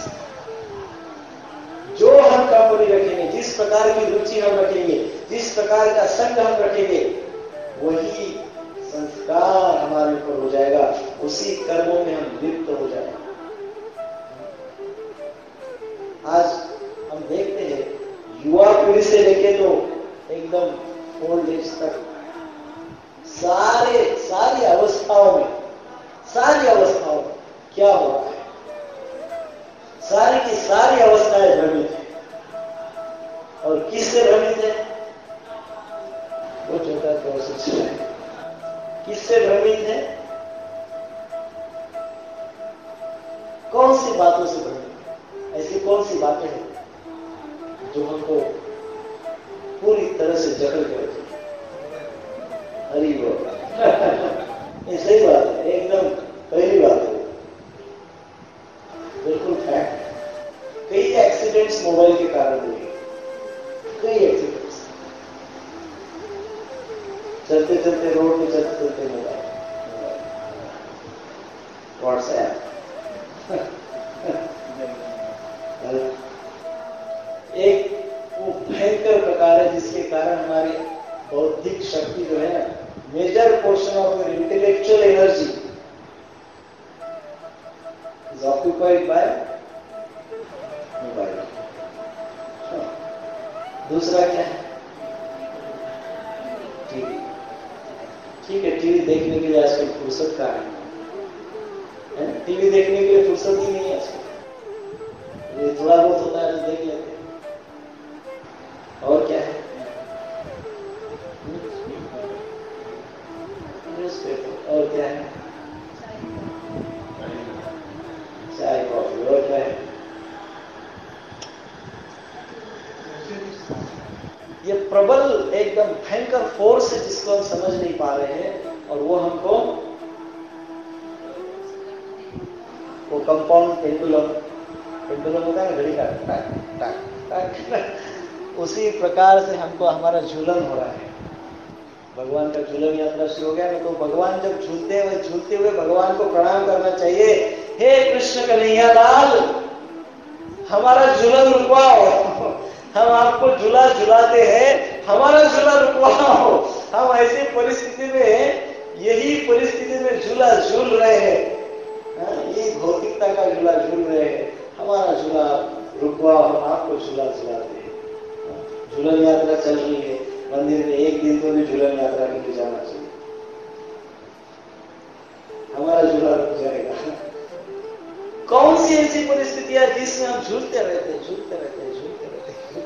जो हम कंपनी रखेंगे, जिस प्रकार की रुचि हम रखेंगे, जिस प्रकार का संग हम रखेंगे, वही संस्कार हमारे ऊपर हो जाएगा, उसी कर्मों में हम लिप्त हो जाएंगे। आज हम देखते हैं युवा पीढ़ी से लेके तो एकदम ओल्ड एज तक सारी अवस्थाओं में क्या हो रहा है? सारी की सारी अवस्थाएं भ्रमित है। और किससे भ्रमित है? वो छोटा तो सोच रहा है किससे भ्रमित है? कौन सी बातों से भ्रमित है? ऐसी कौन सी बातें हैं जो हमको पूरी तरह से जकड़ कर रखी? हरी बोल ये सही बात है, एकदम पहली बात है, बिल्कुल फैक्ट। कई एक्सीडेंट्स मोबाइल के कारण हुए, कई एक्सीडेंट्स। चलते चलते रोड में चलते मोबाइल, व्हाट्सएप, एक वो भयंकर प्रकार है जिसके कारण हमारी बौद्धिक शक्ति जो है ना, major portion of intellectual energy is occupied by mobile. दूसरा क्या है? टीवी। ठीक है, टीवी देखने के लिए आजकल फुर्सत का है। टीवी देखने के लिए फुर्सत ही नहीं है आजकल। ये थोड़ा बहुत होता है तो देख लेते हैं। और क्या है? न्यूज़पेपर। और क्या है? चाय कॉफी। और क्या है? ये प्रबल एकदम भयंकर फोर्स है जिसको हम समझ नहीं पा रहे हैं, और वो हमको वो कंपाउंड पेंडुलम होता है घड़ी का टाक टाक टाक, उसी प्रकार से हमको हमारा झूलन हो रहा है। भगवान का झूलन यात्रा शुरू हो गया ना, तो भगवान जब झूलते हुए भगवान को प्रणाम करना चाहिए। हे कृष्ण कन्हैया लाल, हमारा झूलन रुकवाओ, हम आपको झूला झुलाते हैं, हमारा झूला रुकवाओ। हम ऐसी परिस्थिति में, यही परिस्थिति में झूला झूल रहे हैं, ये भौतिकता का झूला झूल रहे हैं, हमारा झूला रुकवाओ, हम आपको झूला झुलाते हैं। झूलन यात्रा चल रही है मंदिर में, एक दिन तो भी झूलन यात्रा के लिए जाना चाहिए, हमारा झूला रुक जाएगा। कौन सी ऐसी परिस्थितियां जिसमें हम झूलते रहते हैं, झूलते रहते हैं, झूलते रहते हैं।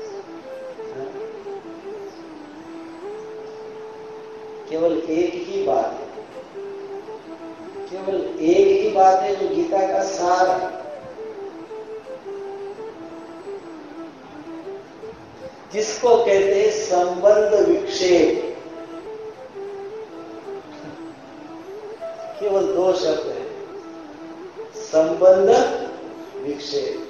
केवल एक ही बात है, केवल एक ही बात है जो गीता का सार है, जिसको कहते हैं संबंध विक्षेप। केवल दो शब्द है, संबंध विक्षेप।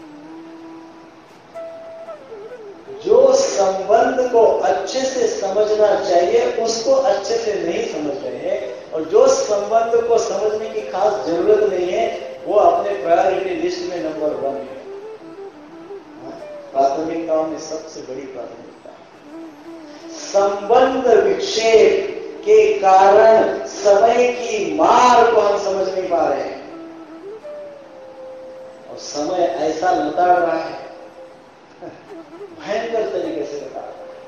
जो संबंध को अच्छे से समझना चाहिए उसको अच्छे से नहीं समझ रहे हैं, और जो संबंध को समझने की खास जरूरत नहीं है वो अपने प्रायोरिटी लिस्ट में नंबर 1 है। प्राथमिकताओं में सबसे बड़ी प्राथमिकता संबंध विक्षेप के कारण समय की मार को हम समझ नहीं पा रहे हैं, और समय ऐसा लताड़ रहा है, भयंकर तरीके से लताड़ रहा है,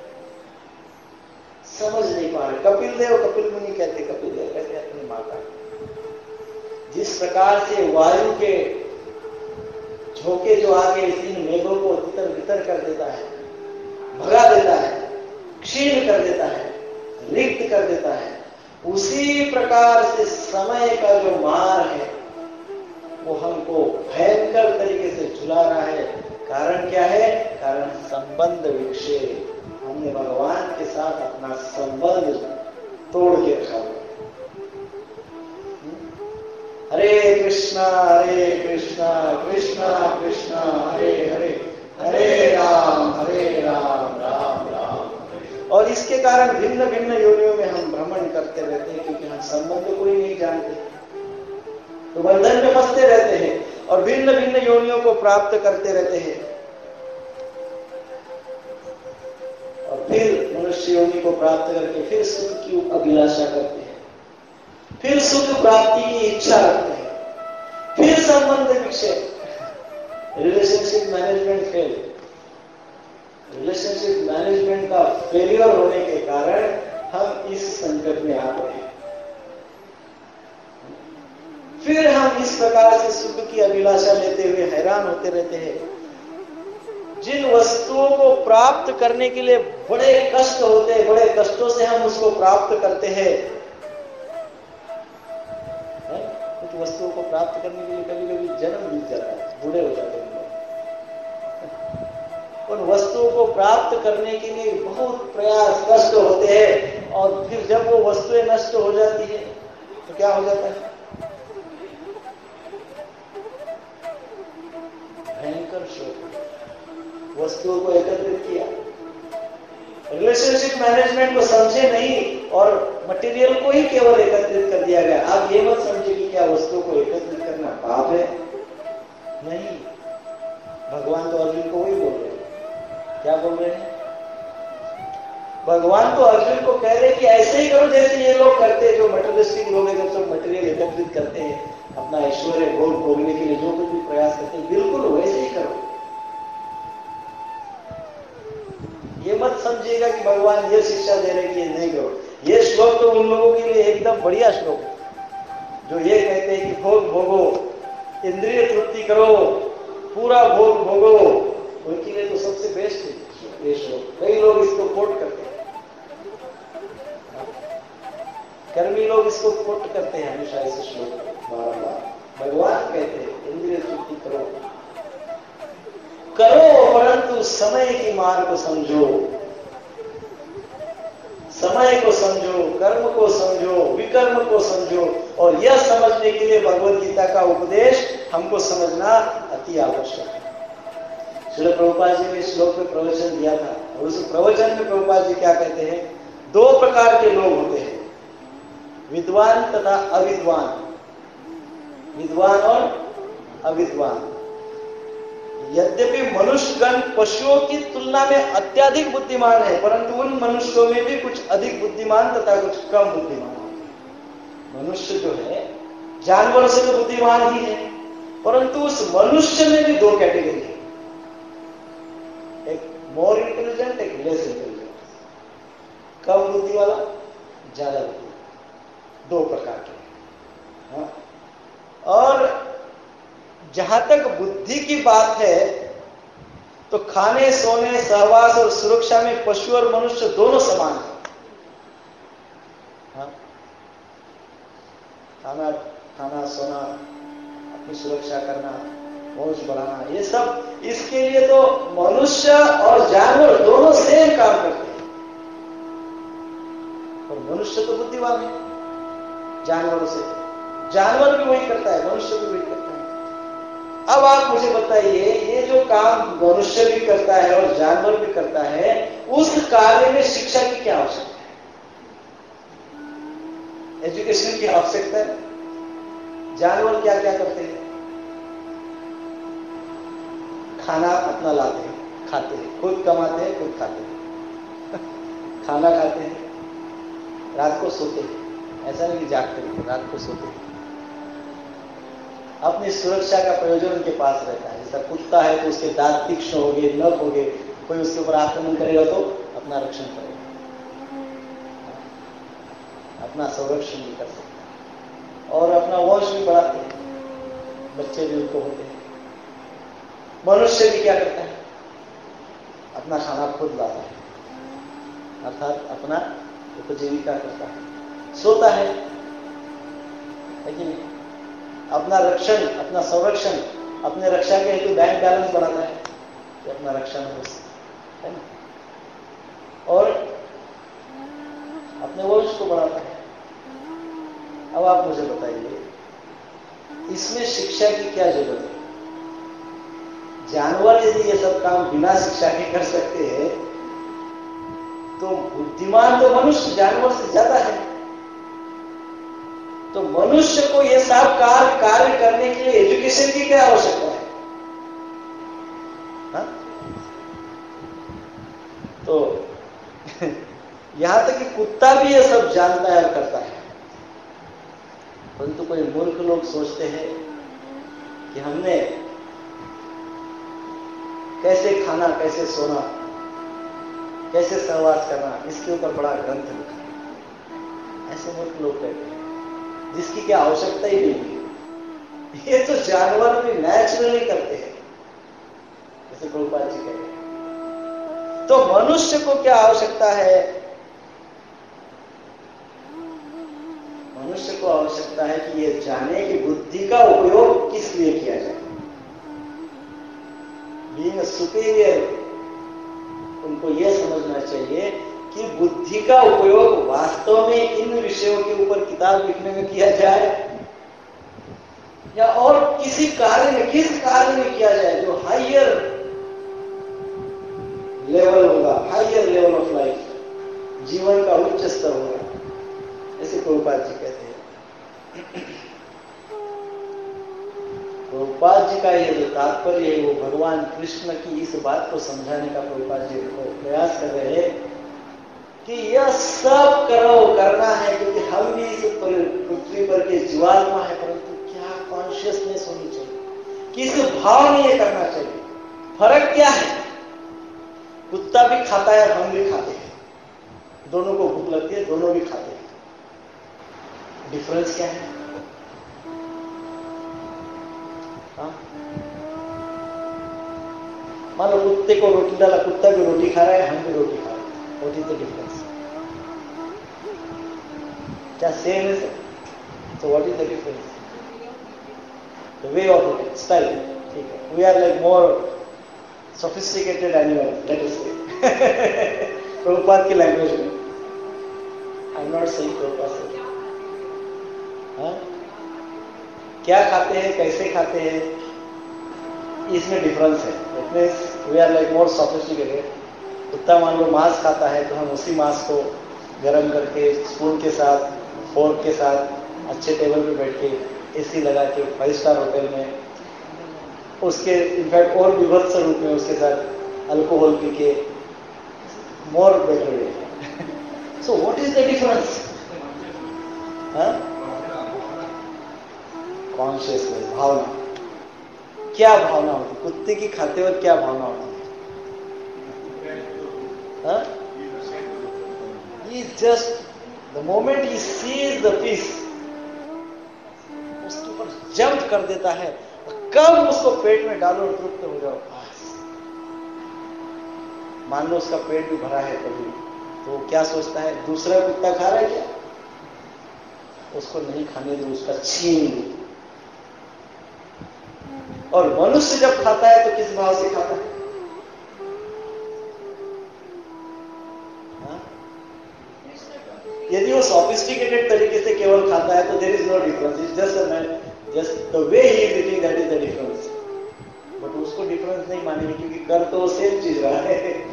समझ नहीं पा रहे। कपिल मुनि कहते, कपिल देव कहते अपनी माता, जिस प्रकार से वायु के झोंके जो आगे इन मेघों को तितर बितर कर देता है, भगा देता है, क्षीण कर देता है, रिक्त कर देता है, उसी प्रकार से समय का जो मार है वो हमको भयंकर तरीके से झुला रहा है। कारण क्या है? कारण संबंध विक्षेप। हमने भगवान के साथ अपना संबंध तोड़ के रखा हुआ। हरे कृष्णा कृष्णा कृष्णा हरे हरे, हरे राम राम राम हरे। और इसके कारण भिन्न भिन्न योनियों में हम भ्रमण करते रहते हैं, क्योंकि हम संबंध कोई नहीं जानते, तो बंधन में फंसते रहते हैं और भिन्न भिन्न योनियों को प्राप्त करते रहते हैं। और फिर मनुष्य योनि को प्राप्त करके फिर सुख की अभिलाषा करते हैं, फिर सुख प्राप्ति की इच्छा रखते हैं, फिर संबंध विक्षेप, relationship management fail. Relationship management का फेलियर होने के कारण हम इस संकट में आ गए। फिर हम इस प्रकार से सुख की अभिलाषा लेते हुए हैरान होते रहते हैं। जिन वस्तुओं को प्राप्त करने के लिए बड़े कष्ट होते हैं, बड़े कष्टों से हम उसको प्राप्त करते हैं, कुछ वस्तुओं को प्राप्त करने के लिए कभी कभी जन्म बीत जाता है, बूढ़े हो जाते हैं। उन वस्तुओं को प्राप्त करने के लिए बहुत प्रयास कष्ट होते हैं, और फिर जब वो वस्तुएं नष्ट हो जाती है तो क्या हो जाता है? भयंकर शोक। वस्तुओं को एकत्रित किया, रिलेशनशिप मैनेजमेंट को समझे नहीं और मटेरियल को ही केवल एकत्रित कर दिया गया। आप ये मत समझिए कि क्या वस्तुओं को एकत्रित करना पाप है, नहीं। भगवान तो अर्जुन को वही बोल रहे हैं। क्या बोल रहे हैं? भगवान तो अर्जुन को कह रहे हैं कि ऐसे ही करो जैसे ये लोग करते हैं, जो मटेरियलिस्टिक लोग हैं, जब सब मटेरियल एकत्रित करते हैं, अपना ऐश्वर्य भोग भोगने के लिए जो कुछ भी प्रयास करते हैं, बिल्कुल वैसे ही करो। ये मत समझिएगा कि भगवान ये शिक्षा दे रहे कि ये नहीं करो। ये श्लोक तो उन लोगों के लिए एकदम बढ़िया श्लोक है जो ये कहते हैं कि भोग भोगो, इंद्रिय तृप्ति करो, पूरा भोग भोगो। उनके लिए तो सबसे बेस्ट है ये श्लोक। कई लोग इसको कोट करते हैं, कर्मी लोग इसको कोट करते हैं हमेशा इस श्लोक को बार-बार। भगवान कहते हैं इंद्रिय तृप्ति करो, परंतु समय की मार को समझो, समय को समझो, कर्म को समझो, विकर्म को समझो। और यह समझने के लिए भगवद गीता का उपदेश हमको समझना अति आवश्यक है। श्रील प्रभुपाद जी ने इस श्लोक में प्रवचन दिया था, और उस प्रवचन में प्रभुपाद जी क्या कहते हैं? दो प्रकार के लोग होते हैं, विद्वान तथा अविद्वान। विद्वान और अविद्वान। यद्यपि मनुष्यगण पशुओं की तुलना में अत्यधिक बुद्धिमान है, परंतु उन मनुष्यों में भी कुछ अधिक बुद्धिमान तथा कुछ कम बुद्धिमान होते हैं। मनुष्य जो है जानवर से तो बुद्धिमान ही है, परंतु उस मनुष्य में भी दो कैटेगरी है, एक मोर इंटेलिजेंट, एक लेस इंटेलिजेंट। कम बुद्धि वाला, ज्यादा बुद्धि, दो प्रकार के। हाँ? और जहां तक बुद्धि की बात है तो खाने, सोने, सहवास और सुरक्षा में पशु और मनुष्य दोनों समान है। हाँ? खाना, सोना, अपनी सुरक्षा करना, वंश बढ़ाना, ये सब इसके लिए तो मनुष्य और जानवर दोनों सेम काम करते हैं। और मनुष्य तो बुद्धिमान है जानवरों से, जानवर भी वही करता है, मनुष्य भी वही करता है। अब आप मुझे बताइए, ये जो काम मनुष्य भी करता है और जानवर भी करता है, उस कार्य में शिक्षा की क्या आवश्यकता है? एजुकेशन की आवश्यकता है? जानवर क्या क्या करते हैं? खाना अपना लाते हैं, खाते हैं, खुद कमाते हैं, खुद खाते हैं। खाना खाते हैं, रात को सोते हैं, ऐसा नहीं कि जागते हैं, रात को सोते हैं। अपनी सुरक्षा का प्रयोजन उनके पास रहता है। जैसा कुत्ता है तो उसके दांत तीक्ष्ण हो गए, नख हो गए, कोई उसके ऊपर आक्रमण करेगा तो अपना रक्षण करेगा, अपना संरक्षण भी कर सकता है, और अपना वंश भी बढ़ाते हैं, बच्चे भी उनको होते हैं। मनुष्य भी क्या करता है? अपना खाना खुद लाता है, अर्थात अपना उपजीविका करता है, सोता है कि नहीं? अपना रक्षण, अपना संरक्षण, अपने रक्षा के हेतु बैंक बैलेंस बढ़ाता है, तो अपना रक्षण है ना? और अपने वंश को बढ़ाता है। अब आप मुझे बताइए, इसमें शिक्षा की क्या जरूरत है? जानवर यदि ये सब काम बिना शिक्षा के कर सकते हैं, तो बुद्धिमान तो मनुष्य जानवर से ज्यादा है। तो मनुष्य को ये सब कार्य करने के लिए एजुकेशन की क्या आवश्यकता है? हा? तो यहां तक कि कुत्ता भी ये सब जानता है और करता है, परंतु कोई मूर्ख लोग सोचते हैं कि हमने कैसे खाना, कैसे सोना, कैसे सहवास करना, इसके ऊपर बड़ा ग्रंथ लिखा। ऐसे मूर्ख लोग कहते हैं जिसकी क्या आवश्यकता ही नहीं है। ये तो जानवर भी नेचुरली करते हैं, जैसे प्रभुपाद जी कहते हैं। तो मनुष्य को क्या आवश्यकता है? मनुष्य को आवश्यकता है कि ये जाने कि बुद्धि का उपयोग किस लिए किया जाए। बीइंग सुपीरियर, उनको यह समझना चाहिए कि बुद्धि का उपयोग वास्तव में इन विषयों के ऊपर किताब लिखने में किया जाए या और किसी कार्य में, किस कार्य में किया जाए जो हायर लेवल होगा, हायर लेवल ऑफ लाइफ, जीवन का उच्च स्तर होगा, ऐसे प्रभुपाद जी कहते हैं। प्रभुपाद जी का ये जो तात्पर्य है वो भगवान कृष्ण की इस बात को समझाने का प्रभुपाद जी को प्रयास कर रहे हैं कि यह सब करना है, क्योंकि हम भी इस पृथ्वी पर के जीवात्मा है, परंतु क्या कॉन्शियसनेस होनी चाहिए, किस भाव में ये करना चाहिए। फर्क क्या है? कुत्ता भी खाता है, हम भी खाते हैं, दोनों को भूख लगती है, दोनों भी खाते हैं। डिफरेंस क्या है? मान लो कुत्ते को रोटी डाला, कुत्ता भी रोटी खा रहा है, हम भी रोटी खा रहे हैं। What is the difference? क्या सेम है? So what is the difference? The way of eating style. ठीक है, we are like more sophisticated animal, let us say Prabhupada की लैंग्वेज में। I am not saying Prabhupada से। क्या खाते हैं, कैसे खाते हैं, इसमें डिफरेंस है। It means we are like more sophisticated. कुत्ता मान लो मांस खाता है तो हम उसी मांस को गर्म करके स्पून के साथ, फोर्क के साथ अच्छे टेबल पे बैठ के एसी लगा के 5 स्टार होटल में, उसके इनफैक्ट और विभत्स रूप में उसके साथ अल्कोहल पी के more better way. So what is the difference? Consciousness, भावना। क्या भावना होती? कुत्ते की खाते वक्त क्या भावना होती है? He just the moment he sees the fish, उसके ऊपर जंप कर देता है, कब उसको पेट में डालो और तृप्त हो जाओ। मान लो उसका पेट भी भरा है कभी, तो क्या सोचता है? दूसरा कुत्ता खा रहा है क्या, उसको नहीं खाने दो, उसका छीन लो। और मनुष्य जब खाता है तो किस भाव से खाता है? यदि वो सोफिस्टिकेटेड तरीके से केवल खाता है तो there is no difference, it's just the way he is eating, that is the difference. But उसको डिफरेंस नहीं मानेंगे, क्योंकि कर तो वो सेम चीज रहा है।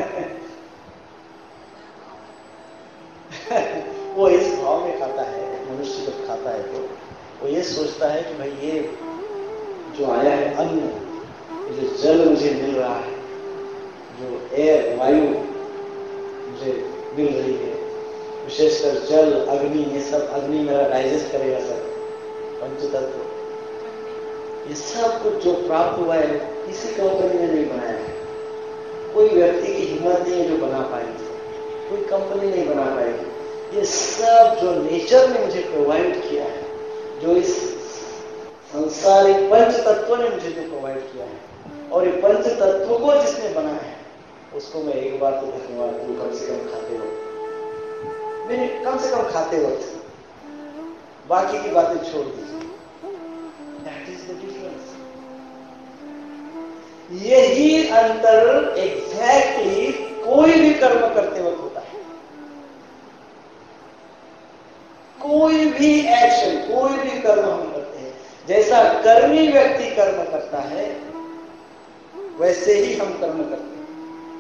वो इस भाव में खाता है। मनुष्य जब खाता है तो वो ये सोचता है कि भाई ये जो आया है अन्न, जो जल मुझे मिल रहा है, जो एयर, वायु मुझे मिल रही है, विशेषकर जल, अग्नि, ये सब, अग्नि मेरा डाइजेस्ट करेगा सर, पंचतत्व, ये सब कुछ जो प्राप्त हुआ है किसी कंपनी ने नहीं बनाया है। कोई व्यक्ति की हिम्मत नहीं है जो बना पाएगी, कोई कंपनी नहीं बना पाएगी। ये सब जो नेचर ने मुझे प्रोवाइड किया है, जो इस संसारिक पंच तत्व ने मुझे जो प्रोवाइड किया है, और ये पंच तत्व को जिसने बनाया है, उसको मैं एक बार तो धन्यवाद दूं, कम से कम खाते वक्त। मैंने कम से कम खाते वक्त, बाकी की बातें छोड़ दीजिए। That is the difference. यही अंतर एग्जैक्टली कोई भी कर्म करते वक्त होता है। कोई भी एक्शन, कोई भी कर्म हम करते हैं, कर्मी व्यक्ति कर्म करता है वैसे ही हम कर्म करते हैं,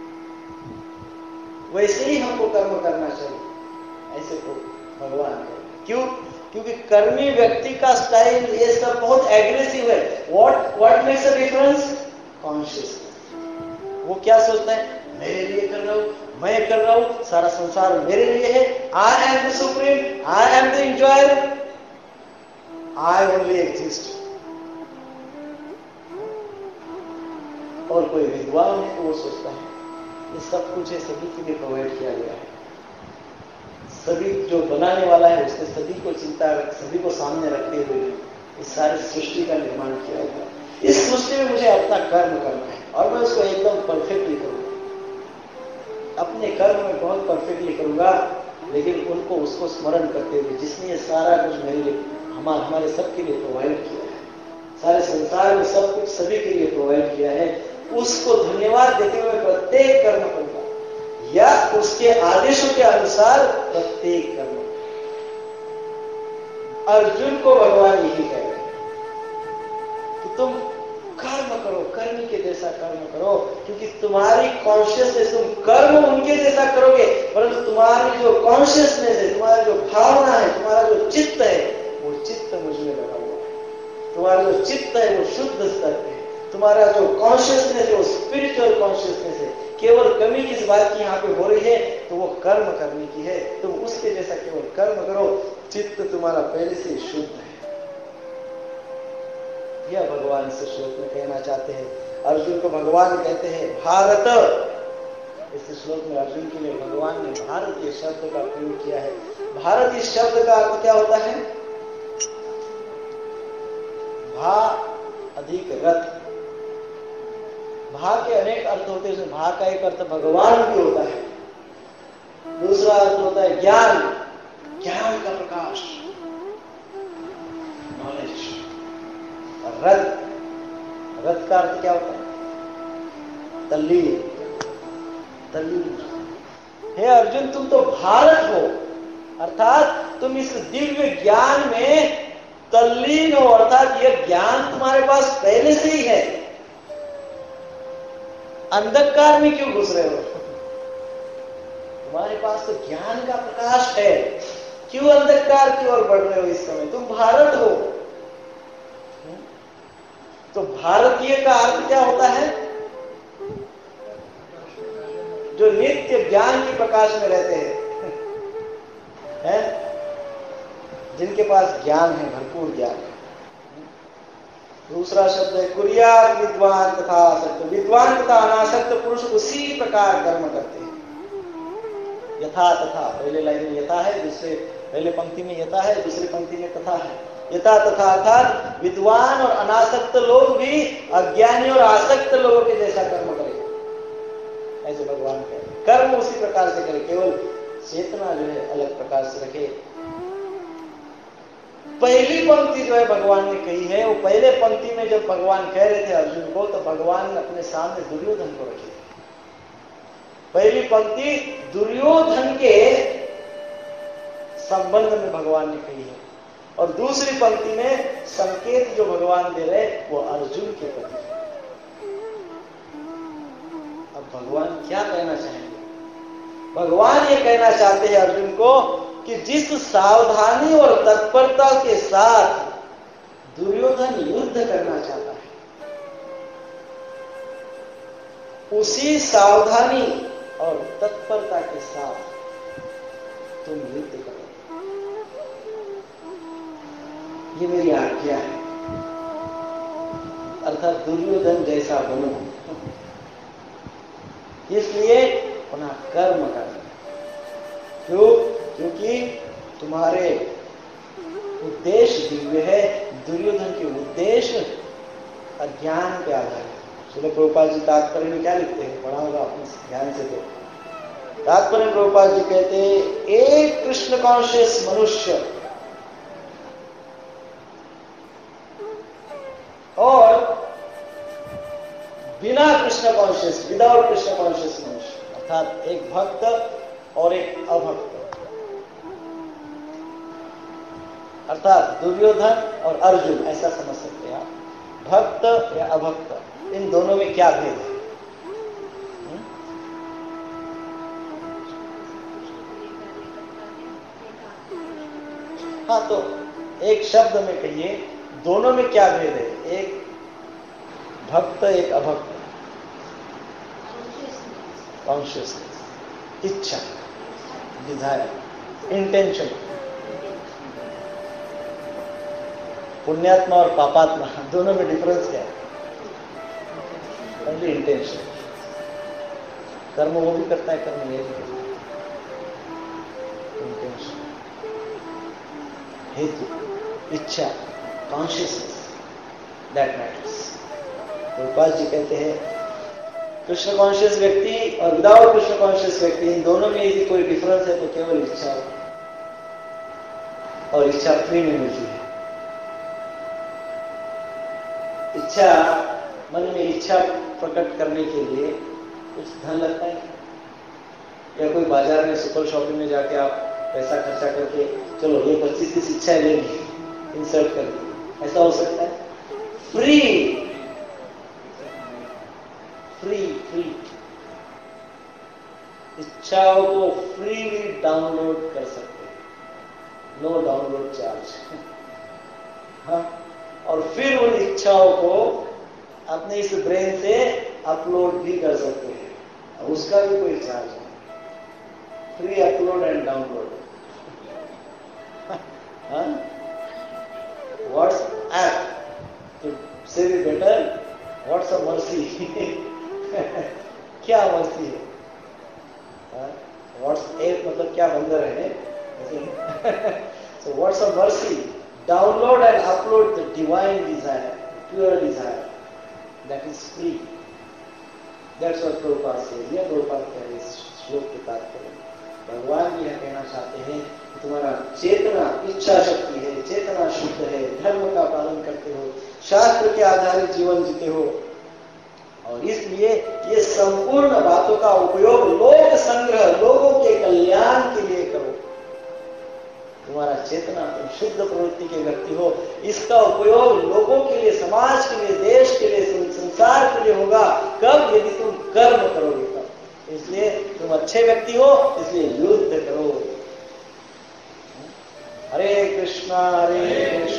वैसे ही हमको कर्म करना चाहिए, ऐसे तो भगवान कहते। क्यों? क्योंकि कर्मी व्यक्ति का स्टाइल ये सब बहुत एग्रेसिव है। What makes a difference? Consciousness. वो क्या सोचता है? मेरे लिए कर रहा हूं, मैं कर रहा हूं, सारा संसार मेरे लिए है, I am the supreme, I am the enjoyer, I only exist. और कोई विद्वान है तो वो सोचता है ये सब कुछ है, सभी के लिए प्रोवाइड किया गया है, सभी जो बनाने वाला है उसने सभी को चिंता रख, सभी को सामने रखते हुए इस सारी सृष्टि का निर्माण किया गया। इस सृष्टि में मुझे अपना कर्म करना है और मैं उसको एकदम परफेक्टली करूंगा, अपने कर्म में बहुत परफेक्टली करूंगा, लेकिन उनको उसको स्मरण करते हुए जिसने ये सारा कुछ मेरे लिए हमारे सबके लिए प्रोवाइड किया है, सारे संसार में सब कुछ सभी के लिए प्रोवाइड किया है, उसको धन्यवाद देते हुए प्रत्येक कर्म करूंगा या उसके आदेशों के अनुसार प्रत्येक कर्म। अर्जुन को भगवान यही कह रहे हैं कि तुम कर्म करो, कर्म के जैसा कर्म करो, क्योंकि तुम्हारी कॉन्शियसनेस, तुम कर्म उनके जैसा करोगे परंतु तुम्हारी जो कॉन्शियसनेस है, तुम्हारा जो भावना है, तुम्हारा जो चित्त है, वो चित्त मुझ में लगा हुआ है। तुम्हारा जो चित्त है वो शुद्ध स्तर है, तुम्हारा जो कॉन्शियसनेस है वो स्पिरिचुअल कॉन्शियसनेस है। केवल कमी किस बात की यहाँ पे हो रही है तो वो कर्म करने की है, तुम उसके जैसा केवल कर्म करो, चित्त तुम्हारा पहले से शुद्ध है। यह भगवान इस श्लोक में कहना चाहते हैं। अर्जुन को भगवान कहते हैं भारत। इस श्लोक में अर्जुन के लिए भगवान ने भारत ये शब्द का प्रयोग किया है। भारत इस शब्द का अर्थ क्या होता है? भा अधिक रथ। भा के अनेक अर्थ होते हैं, भा का एक अर्थ भगवान भी होता है, दूसरा अर्थ होता है ज्ञान, ज्ञान का प्रकाश, नॉलेज। रथ, रथ का अर्थ क्या होता है? तल्लीन, तल्लीन। हे अर्जुन, तुम तो भारत हो, अर्थात तुम इस दिव्य ज्ञान में तल्लीन हो, अर्थात यह ज्ञान तुम्हारे पास पहले से ही है। अंधकार में क्यों घुस रहे हो? तुम्हारे पास तो ज्ञान का प्रकाश है, क्यों अंधकार की ओर बढ़ रहे हो इस समय? तुम भारत हो। तो भारतीय का अर्थ क्या होता है? जो नित्य ज्ञान के प्रकाश में रहते हैं, जिनके पास ज्ञान है, भरपूर ज्ञान है। दूसरा शब्द है कुर्यात विद्वान तथा आसक्त। विद्वान तथा अनासक्त पुरुष उसी प्रकार कर्म करते हैं। यथा तथा, पहले लाइन में यथा है, दूसरे पहले पंक्ति में यथा है, दूसरी पंक्ति में तथा है। यथा तथा अर्थात विद्वान और अनासक्त लोग भी अज्ञानी और आसक्त लोगों के जैसा कर्म करें, ऐसे भगवान कह रहे। कर्म उसी प्रकार से करे, केवल चेतना जो है अलग प्रकार से रखे। पहली पंक्ति जो है भगवान ने कही है, वो पहले पंक्ति में जब भगवान कह रहे थे अर्जुन को, तो भगवान ने अपने सामने दुर्योधन को रखी। पहली पंक्ति दुर्योधन के संबंध में भगवान ने कही है और दूसरी पंक्ति में संकेत जो भगवान दे रहे वो अर्जुन के प्रति है। अब भगवान क्या कहना चाहेंगे? भगवान ये कहना चाहते हैं अर्जुन को कि जिस सावधानी और तत्परता के साथ दुर्योधन युद्ध करना चाहता है, उसी सावधानी और तत्परता के साथ तुम युद्ध करो। ये मेरी आज्ञा है, अर्थात दुर्योधन जैसा बनो। इसलिए अपना कर्म करना। क्यों? क्योंकि तुम्हारे उद्देश्य दिव्य है, दुर्योधन के उद्देश्य अज्ञान के आधार है। श्रील प्रभुपाद जी तात्पर्य में क्या लिखते हैं? पढ़ा होगा अपने ध्यान से। तो तात्पर्य प्रभुपाद जी कहते हैं एक कृष्ण कॉन्शियस मनुष्य और बिना Krishna conscious, without Krishna conscious मनुष्य, अर्थात एक भक्त और एक अभक्त, अर्थात दुर्योधन और अर्जुन, ऐसा समझ सकते हैं आप। भक्त या अभक्त, इन दोनों में क्या भेद है? हाँ, तो एक शब्द में कहिए, दोनों में क्या भेद है? एक भक्त, एक अभक्त। कॉन्शियसनेस, इच्छा, डिजायर, इंटेंशन। पुण्यात्मा और पापात्मा दोनों में डिफरेंस क्या है? Only intention. कर्म वो भी करता है, कर्म ये भी करता है। इंटेंशन, हेतु, इच्छा, consciousness, that matters. Prabhupada ji कहते हैं कृष्ण कॉन्शियस व्यक्ति और विदाउट कृष्ण कॉन्शियस व्यक्ति, इन दोनों में यदि कोई डिफरेंस है तो केवल इच्छा, और इच्छा फ्री में मिलती है। इच्छा, मन में इच्छा प्रकट करने के लिए कुछ धन लगता है, या कोई बाजार में सुपर शॉपिंग में जाके आप पैसा खर्चा करके चलो ये 25-30 इच्छाएं लेंगे, इंसर्ट कर दी, ऐसा हो सकता है? फ्री फ्री फ्री इच्छाओं को फ्रीली डाउनलोड कर सकते हैं, नो डाउनलोड चार्ज। हाँ, और फिर उन इच्छाओं को अपने इस ब्रेन से अपलोड भी कर सकते हैं, उसका भी कोई चार्ज नहीं। Free upload and download. WhatsApp to say it better, what's a mercy? क्या मर्सी है? व्हाट्सएप मतलब क्या बंदर है? So what's a mercy? Download and upload the divine desire, pure desire, that is free. That's what Prabhupada says. यह प्रभुपाद कह रहे इस श्लोक के तात्पर्य। भगवान भी यह कहना चाहते हैं कि तुम्हारा चेतना, इच्छा शक्ति है, चेतना शुद्ध है, धर्म का पालन करते हो, शास्त्र के आधारित जीवन जीते हो, और इसलिए ये संपूर्ण बातों का उपयोग लोक संग्रह, लोगों के कल्याण के लिए करो। तुम्हारा चेतना, तुम शुद्ध प्रवृत्ति के व्यक्ति हो, इसका उपयोग लोगों के लिए, समाज के लिए, देश के लिए, संसार के लिए होगा कब? यदि तुम कर्म करोगे तब। इसलिए तुम अच्छे व्यक्ति हो, इसलिए युद्ध करो। हरे कृष्णा हरे कृष्णा